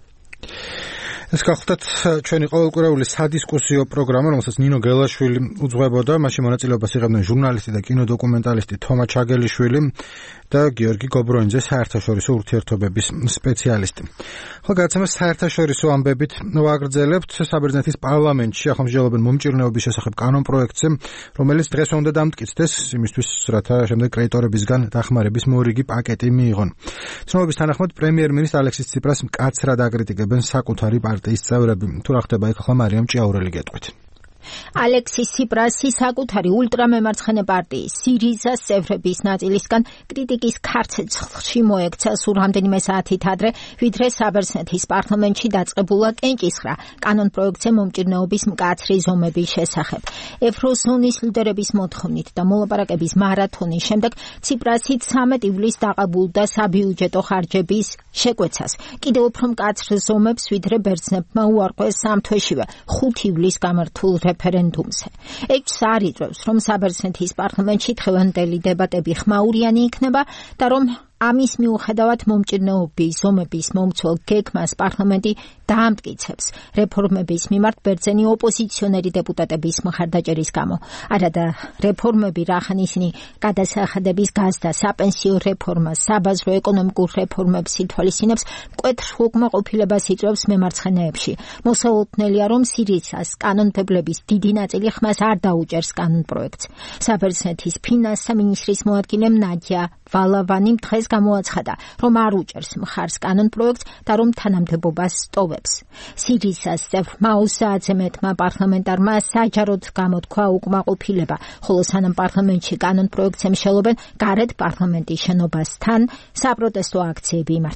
ეს გახლდათ ჩვენი ყოველკვირეული სადისკუსიო პროგრამა, რომელსაც ნინო გელაშვილი უძღვებოდა, მასში მონაწილეობას იღებდნენ ჟურნალისტი და კინოდოკუმენტალისტი თომა ჩაგელიშვილი და გიორგი გობროინძე, საერთაშორისო ურთიერთობების სპეციალისტი. ხოლო გადაცემას საერთაშორისო ამბებით ვაგრძელებთ. საბერძნეთის პარლამენტში ახალმსჯელობენ მომჭირნეობის შესახებ კანონპროექტზე, რომელიც დღეს უნდა დამტკიცდეს იმისთვის, რათა შემდეგ კრედიტორებისგან დახმარების მორიგი პაკეტი მიიღონ. ცნობების თანახმად პრემიერ-მინისტრ ალექსის ციprას მკაცრად აკრიტიკებენ საკუთარი პარტიის წევრები. თუ რა ხდება იქ ახლა მარიამ ჭიაურელი გეტყვით. ალექსის ციprasი საკუთარი ულტრამემარცხენე პარტიის სირიზას წევრების ნაწილისგან კრიტიკის ქარცეცხლში მოექცა სულ რამდენიმე საათით ადრე, ვიდრე საბერძნეთის პარლამენტში დაწყებულა კენჭისხრა კანონპროექტზე მომჭირნეობის მკაცრი ზომების შესახებ. ევროზონის ლიდერების მოთხოვნით და მოლაპარაკების მარათონის შემდეგ ციprasი 13 ივლისს დაყაბულდა საბიუჯეტო ხარჯების შეკვეცას. კიდევ უფრო მკაცრ ზომებს ვიდრე ბერძნებმა უარყვეს 3 თვეშივე 5 ივლისს გამართულ რეფერენდუმზე. ეჭვს არ იწვევს, რომ საბერძნეთის პარლამენტში დღევანდელი დებატები ხმაურიანი იქნება და რომ ამის მიუხედავად მომჭირნეობის ზომების მომცველ გეგმას პარლამენტი დაამტკიცებს რეფორმების მიმართ ბერძენი ოპოზიციონერი დეპუტატების მხარდაჭერის გამო. არადა რეფორმები რახან ისინი გადასახადების გაზ და საპენსიო რეფორმას, საბაზრო ეკონომიკურ რეფორმებს ითვალისწინებს, მკვეთრ უკმაყოფილებას იწვევს მემარცხენეებში. მოსაუხნელია, რომ სირიზას კანონმდებლების დიდი ნაწილი ხმას არ დაუჭერს კანონპროექტს. საბერძნეთის ფინანსთა მინისტრის მოადგილემ ნადია ვალავანი დღეს გამოაცხადა, რომ არ უჭერს მხარს კანონპროექტს და რომ თანამდებობას სტოვებს. სირიზას წევრ მაუსაძემ მეტმა პარლამენტარმა საჯაროდ გამოთქვა უკმაყოფილება, ხოლო სანამ პარლამენტში კანონპროექტს ემშელობენ, გარეთ პარლამენტის შენობასთან საპროტესტო აქციები იმართება.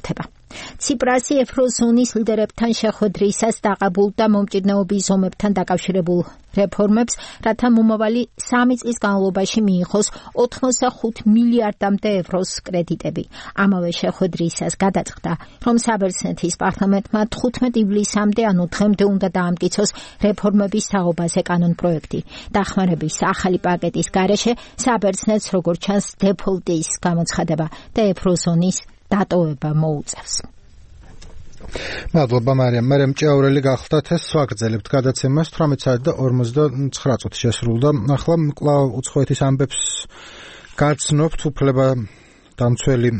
ციპრასი ევროზონის ლიდერებთან შეხვედრისას დაყაბულდა მომჭირნეობის ზომებთან დაკავშირებულ რეფორმებს, რათა მომავალი 3 წლის განმავლობაში მიიღოს 85 მილიარდამდე ევროს კრედიტები. ამავე შეხვედრისას გადაწყდა, რომ საბერძნეთის პარლამენტმა 15 ივლისამდე, ანუ დღემდე უნდა დაამტკიცოს რეფორმების თაობაზე კანონპროექტი. დახმარების ახალი პაკეტის გარეშე საბერძნეთს როგორც ჩანს დეფოლტის გამოცხადება და ევროზონის დატოვება მოუწევს. მადლობა მარიამ ჭიაურელი გახლდათ ეს ვაგრძელებთ გადაცემას 18:49 შესრულდა. ახლა კვლავ უცხოეთის ამბებს გაცნობთ უფლება დამცველი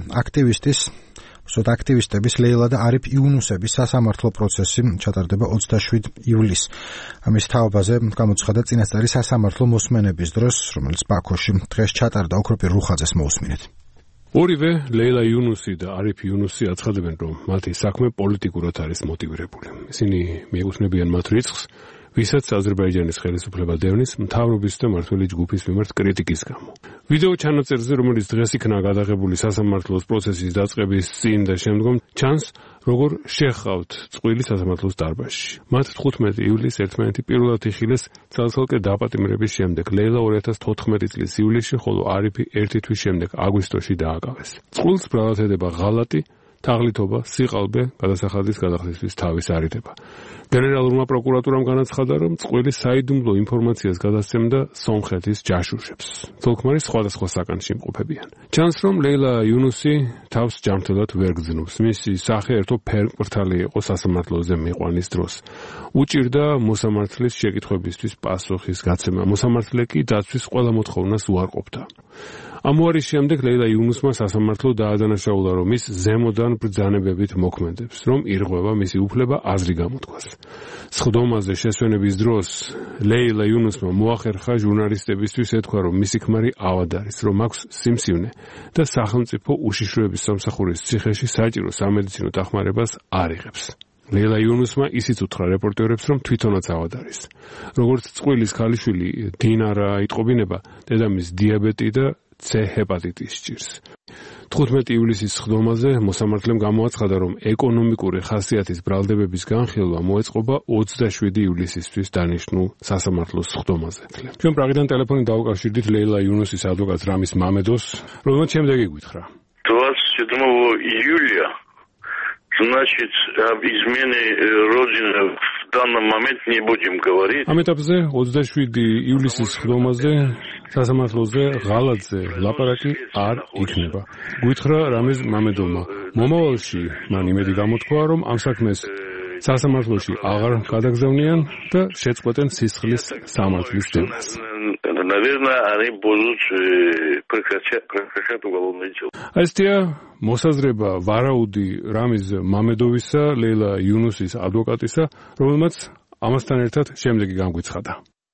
აქტივისტების ლეილა და არიფ იუნუსების სასამართლო პროცესი ჩატარდება 27 ივლისს. ამის თაობაზე გამოცხადა წინასწარი სასამართლო მოსმენების დროს, რომელიც ბაქოში დღეს ჩატარდა. ოქროპირ რუხაძეს მოусმინეთ. ორივე ლეილა იუნუსი და არიფ იუნუსი აცხადებენ, რომ მათი საქმე პოლიტიკურად არის მოტივირებული. ისინი მიეკუთვნებიან მათ რიცხვს, ვისაც აზერბაიჯანის ხელისუფლება დევნის მთავრობის და მმართველი ჯგუფის მიმართ კრიტიკის გამო. ვიდეო ჩანაწერზე, რომელიც დღეს იქნა გადაღებული სასამართლოს პროცესის დაწყების წინ და შემდგომ, ჩანს, როგორ შეჰყავთ წყვილი სასამართლოს დარბაზში. მათ 15 ივლისს ერთმანეთი პირველად იხილეს ცალ-ცალკე დაპატიმრების შემდეგ. ლეილა 2014 წლის ივლისში, ხოლო არიფი 1 თვის შემდეგ აგვისტოში დააკავეს. წყვილს ბრალად ედება ღალატი, თაღლითობა, სიყალბე, გადასახადის გადახდისთვის თავის არიდება. გენერალურმა პროკურატურამ განაცხადა, რომ წყვილი საიდუმლო ინფორმაციას გადასცემდა სომხეთის ჯაშუშებს. თოლქმარის სხვადასხვა საკანში იმყოფებიან. ჩანს, რომ ლეილა იუნუსი თავს ჯანმრთელად ვერ გრძნობს. მისი სახე ერთო ფერმკრთალი იყო სასამართლოზე მიყვანის დროს. უჭირდა მოსამართლის შეკითხვებისთვის პასუხის გაცემა. მოსამართლე კი დაცვის ყველა მოთხოვნას უარყოფდა. ამუარის შემდეგ ლეილა იუნუსმა სასამართლო დაადანაშაულა, რომ ის ზემოდან ბრძანებებით მოქმედებს, რომ ირღვევა მისი უფლება აზრი გამოთქვას. სხდომაზე შესვენების დროს ლეილა იუნუსმა მოახერხა ჟურნალისტებისთვის ეთქვა, რომ მისი ქმარი ავად არის, რომ აქვს სიმსივნე და სახელმწიფო უშიშროების სამსახურის ციხეში საჭირო სამედიცინო დახმარებას არ იღებს. ლეილა იუნუსმა ისიც უთხრა რეპორტერებს, რომ თვითონაც ავად არის. როგორც წყვილის ქალიშვილი დინარა იტყობინება, დედამისს დიაბეტი და C ჰეპატიტის ჭირს. 15 ივლისის სხდომაზე მოსამართლემ გამოაცხადა, რომ ეკონომიკური ხასიათის ბრალდებების განხილვა მოეწყობა 27 ივლისისთვის დანიშნულ სასამართლოს სხდომაზე. ჩვენ პრაღიდან ტელეფონით დავუკავშირდით ლეილა იუნუსის ადვოკატს რამის მამედოს, რომელმაც შემდეგი გითხრა. 27 июля, значит, об измене Родины в данном момент не будем говорить. Ამ ეტაპზე 27 ივლისის სხდომაზე სასამართლოზე ღალატზე ლაპარაკი არ იქნება. გითხრა რამის მამედოვმა. მომავალში მან იმედი გამოთქვა, რომ ამ საქმეს სასამართლოში აღარ გადაგზავნიან და შეწყვეტენ სისხლის სამართლის დევნას. Наверное, они будут прекращать уголовное дело. Ასეთია მოსაზრება ვარაუდი რამის მამედოვისა, ლეილა იუნუსის ადვოკატისა, რომელმაც ამასთან ერთად შემდეგი განგვიცხადა.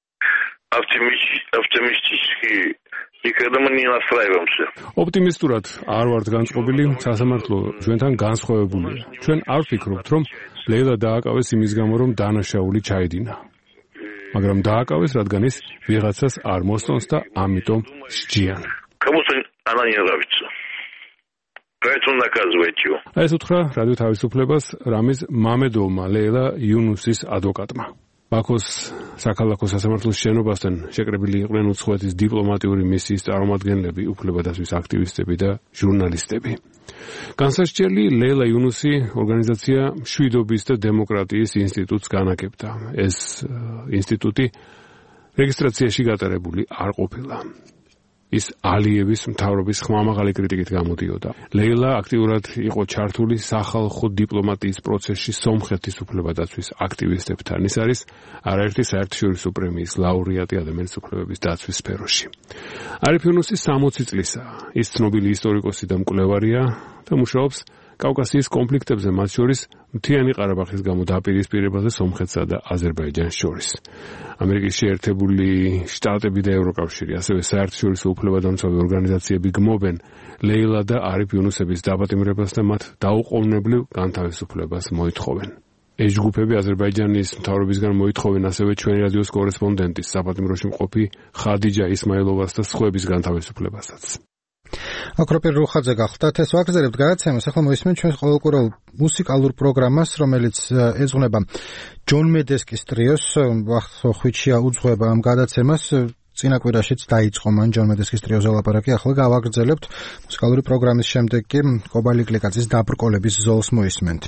Оптимистически никогда мы не настраиваемся. ოპტიმისტურად არ ვართ განწყობილი, სასამართლო ჩვენთან განსხვავებულია. ჩვენ არ ვფიქრობთ, რომ ლეილა დააკავეს იმის გამო, რომ დანაშაული ჩაედინა. მაგრამ დააკავეს, რადგან ის ვიღაცას არ მოსწონს და ამიტომ სჯიან. Кому-то она не нравится. Поэтому наказывайте его. ეს უთხრა რადიო თავისუფლებას რამის მამედოვმა ლეილა იუნუსის ადვოკატმა. ბაქოს საქალაქო სასამართლოს შენობასთან შეკრებილი იყვნენ უცხოეთის დიპლომატიური მისიის წარმომადგენლები, უფლებადასვის აქტივისტები და ჟურნალისტები. განსასჯელი ლეილა იუნუსი ორგანიზაცია მშვიდობის და დემოკრატიის ინსტიტუტს განაგებდა. ეს ინსტიტუტი რეგისტრაციაში გატარებული არ ყოფილა. ის ალიევის მთავრობის ხმამაღალი კრიტიკით გამოდიოდა. ლეილა აქტიურად იყო ჩართული სახალხო დიპლომატიის პროცესში სომხეთის უფლებადაცვის აქტივისტებთან. ის არის არაერთი საერთაშორისო პრემიის ლაურეატი ადამიანის უფლებების დაცვის სფეროში. არიფ იუნუსი 60 წლისაა. ის ცნობილი ისტორიკოსი და მკვლევარია და მუშაობს კავკასიის კონფლიქტებზე, მათ შორის მთიანი ყარაბაღის გამო დაპირისპირებაზე სომხეთსა და აზერბაიჯანს შორის. ამერიკის შეერთებული შტატები და ევროკავშირი, ასევე საერთაშორისო უფლებადამცავი ორგანიზაციები გმობენ ლეილა და არიფ იუნუსების დაპატიმრებას და მათ დაუყოვნებლივ განთავისუფლებას მოითხოვენ. ეს ჯგუფები აზერბაიჯანის მთავრობისგან მოითხოვენ ასევე ჩვენი რადიოს კორესპონდენტის, საპატიმროში მყოფი ხადიჯა ისმაილოვას და სხვების განთავისუფლებასაც. აკროპირ რუხაძე გახლდათ ეს ვაგზალებთ გადაცემას. ახლა მოისმენთ ჩვენს ყოველკვირეულ მუსიკალურ პროგრამას, რომელიც ეძღვნება ჯონ მედესკის ტრიოს. ხვიჩია უძღვება ამ გადაცემას. წინა კვირაშიც დაიწყო მან ჯონ მედესკის ტრიოზე ლაპარაკი. ახლა გავაგრძელებთ მუსიკალური პროგრამის შემდეგ კი კობალი გლეკაძის დაბრკოლების ზოლს მოისმენთ.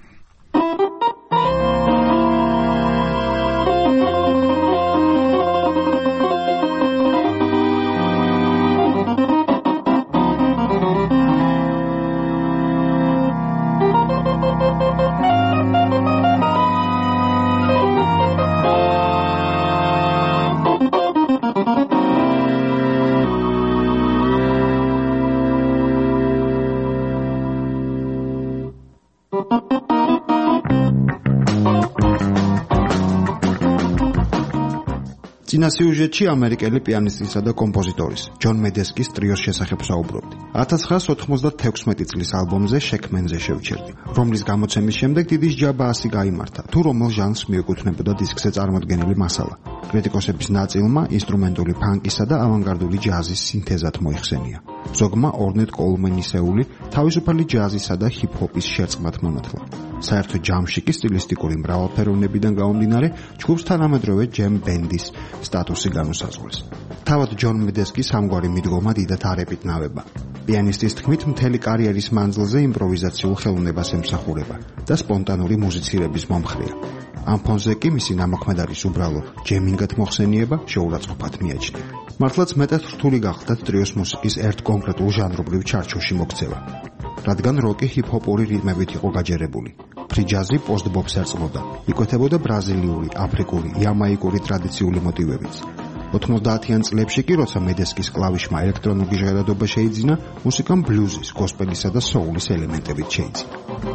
წინა სიუჟეტში ამერიკელი პიანისტისა და კომპოზიტორის ჯონ მედესკის ტრიოს შესახებ საუბრობდი. 1996 წლის ალბომზე შექმენზე შევჩერდი, რომლის გამოცემის შემდეგ დიდი სჯაბა ასი გაიმართა, თუ რომელ ჟანრს მიეკუთვნებოდა დისკზე წარმოდგენილი მასალა. კრიტიკოსების ნაწილმა ინსტრუმენტული ფანკისა და ავანგარდული ჯაზის სინთეზად მოიხსენია. ზოგმა ორნეტ კოლმენისეული თავისუფალი ჯაზისა და ჰიპ-ჰოპის შერწყმად მონათლა. საერთო ჯამში კი სტილისტიკური მრავალფეროვნებიდან გამომდინარე ჯგუფს თანამედროვე ჯემ ბენდის სტატუსი განუსაზღვრეს. თავად ჯონ მედესკის ამგვარი მიდგომა დიდად არ ეპიტნავება. პიანისტის თქმით, მთელი კარიერის მანძილზე იმპროვიზაციულ ხელოვნებას ემსახურება და სპონტანური მუსიცირების მომხრეა. ამ ფონზე კი მისი ნამოქმედარის უბრალო ჯემინგად მოხსენიება შეურაცხყოფად მიაჩნია. მართლაც მეტად რთული გახდათ ტრიოს მუსიკის ერთ კონკრეტულ ჟანრობრივ ჩარჩოში მოქცევა, რადგან როკი ჰიპ-ჰოპური რიტმებით იყო გაჯერებული. ფრი ჯაზი პოსტ-ბოპს ერწყმოდა, იკვეთებოდა ბრაზილიური, აფრიკული, იამაიკური ტრადიციული მოტივებიც. 90-იან წლებში კი, როცა მედესკის კლავიშმა ელექტრონული ჟღერადობა შეიძინა, მუსიკამ ბლუზის, გოსპელისა და სოულის ელემენტებით შეიძინა.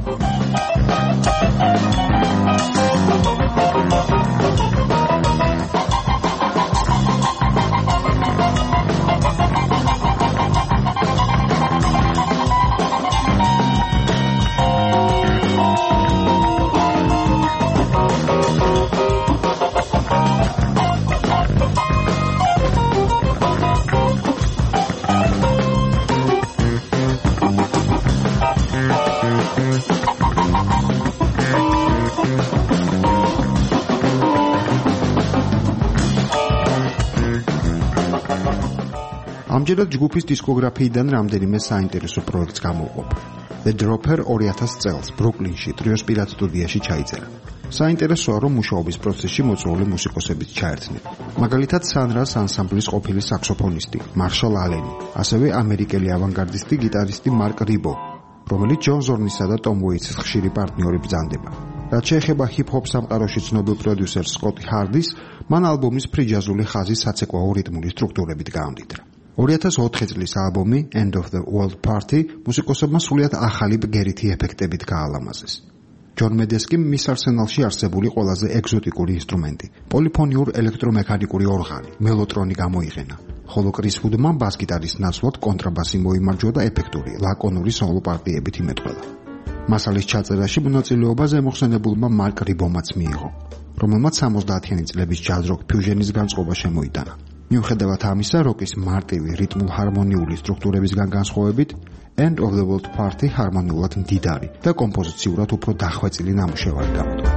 ამჯერად ჯგუფის დისკოგრაფიიდან რამდენიმე საინტერესო პროექტს გამოვყოფ. The Dropper 2000 წელს ბრუკლინში ტრიოს პირად სტუდიაში ჩაიწერა. საინტერესოა, რომ მუშაობის პროცესში მოწვეული მუსიკოსებიც ჩაერთნენ. მაგალითად, Sunrise ანსამბლის ყოფილი საქსოფონისტი მარშალ ალენი, ასევე ამერიკელი ავანგარდისტი გიტარისტი მარკ რიბო, რომელიც ჯონ ზორნისა და ტომ უეიტსის ხშირი პარტნიორი ბრძანდება. რაც შეეხება ჰიპ-ჰოპ სამყაროში ცნობილ პროდიუსერს სკოტი ჰარდის, მან ალბომის ფრიჯაზული ხაზი საცეკვაო რიტმული სტრუქტურებით გაამდიდრა. 2004 წლის ალბომი End of the World Party მუსიკოსებმა სრულიად ახალი ბგერითი ეფექტებით გაალამაზეს. ჯონ მედესკი მის არსენალში არსებული ყველაზე ეგზოტიკური ინსტრუმენტი, პოლიფონიურ ელექტრომექანიკური ორღანი, მელოტრონი გამოიყენა, ხოლო კრის ვუდმა ბას-გიტარის ნაცვლად კონტრაბასი მოიმარჯვა და ეფექტური, ლაკონური სოლო პარტიებით იმეწყება. მასალის ჩაწერაში მონაწილეობა ზემოხსენებულმა მარკ რიბომაც მიიღო, რომელმაც 70-იანი წლების ჯაზ-როკ ფიუჟენის განწყობა შემოიტანა. მიუხედავად ამისა, როკის მარტივი რიტმულ-ჰარმონიული სტრუქტურებისგან განსხვავებით, End of the World Party ჰარმონიულად მდიდარი და კომპოზიციურად უფრო დახვეწილი ნამუშევარი გამოდგა.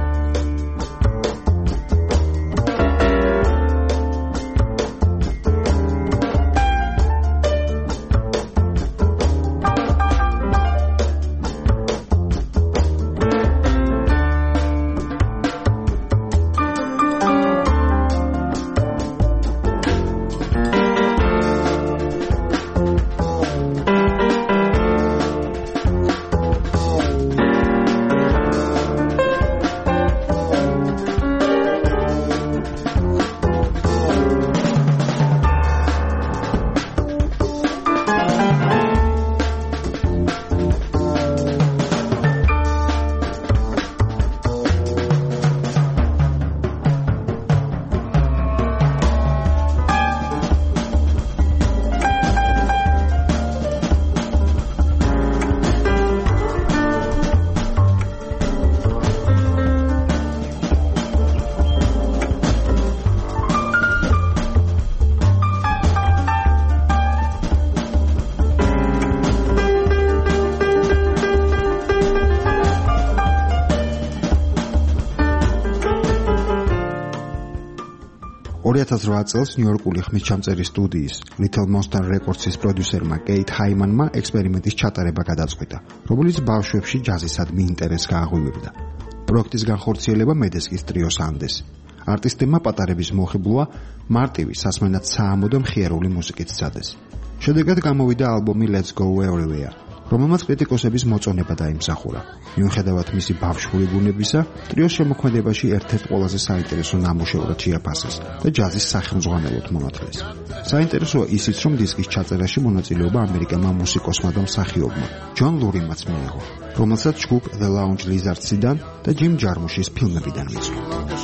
2008 წელს ნიუ-იორკული ხმისჩამწერი სტუდიის Little Monster Records-ის პროდიუსერმა კეით ჰაიმანმა ექსპერიმენტის ჩატარება გადაწყვიტა, რომელიც ბავშვებში ჯაზისადმი ინტერესს გააღვივებდა. პროექტის განხორციელება მედესკის ტრიოს ანდეს. არტისტებმა პატარების მოხიბლვა მარტივი, სასმენად საამოდო მხიარული მუსიკით სცადეს. შედეგად გამოვიდა ალბომი Let's Go Everywhere, რომელმაც კრიტიკოსების მოწონება დაიმსახურა. მიუხედავად მისი ბავშვური ბუნებისა, ტრიოს შემოქმედებაში ერთ-ერთ ყველაზე საინტერესო ნამუშევრად შეაფასეს და ჯაზის სახელმძღვანელოდ მონათლეს. საინტერესოა ისიც, რომ დისკის ჩაწერაში მონაწილეობა ამერიკელმა მუსიკოსმა და მსახიობმა ჯონ ლურიმაც მიიღო, რომელსაც ჯგუფ The Lounge Lizards-დან და ჯიმ ჯარმუშის ფილმებიდან მიწყო.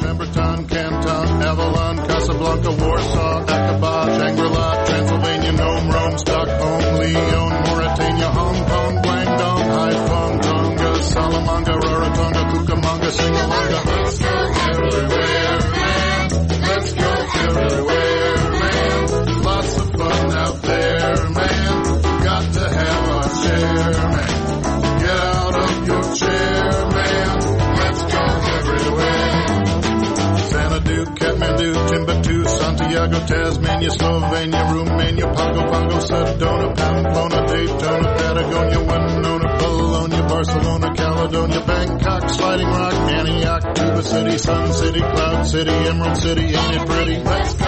Hong Kong, Guangdong, Haiphong, Tonga, Salamanca, Rarotonga, Cucamonga, Singalonga. Let's go everywhere, man. Let's go everywhere, man. Lots of fun out there, man. Got to have our share, man. Get out of your chair, man. Let's go everywhere. Xanadu, Kathmandu, Timbuktu, Santiago, Tasmania, Slovenia, Romania, Pago Pago, Sedona, Pamplona, Daytona, Patagonia, Winona, Bologna, Barcelona, Caledonia, Bangkok, Sliding Rock, Antioch, Tuba City, Sun City, Cloud City, Emerald City, ain't it pretty? Let's go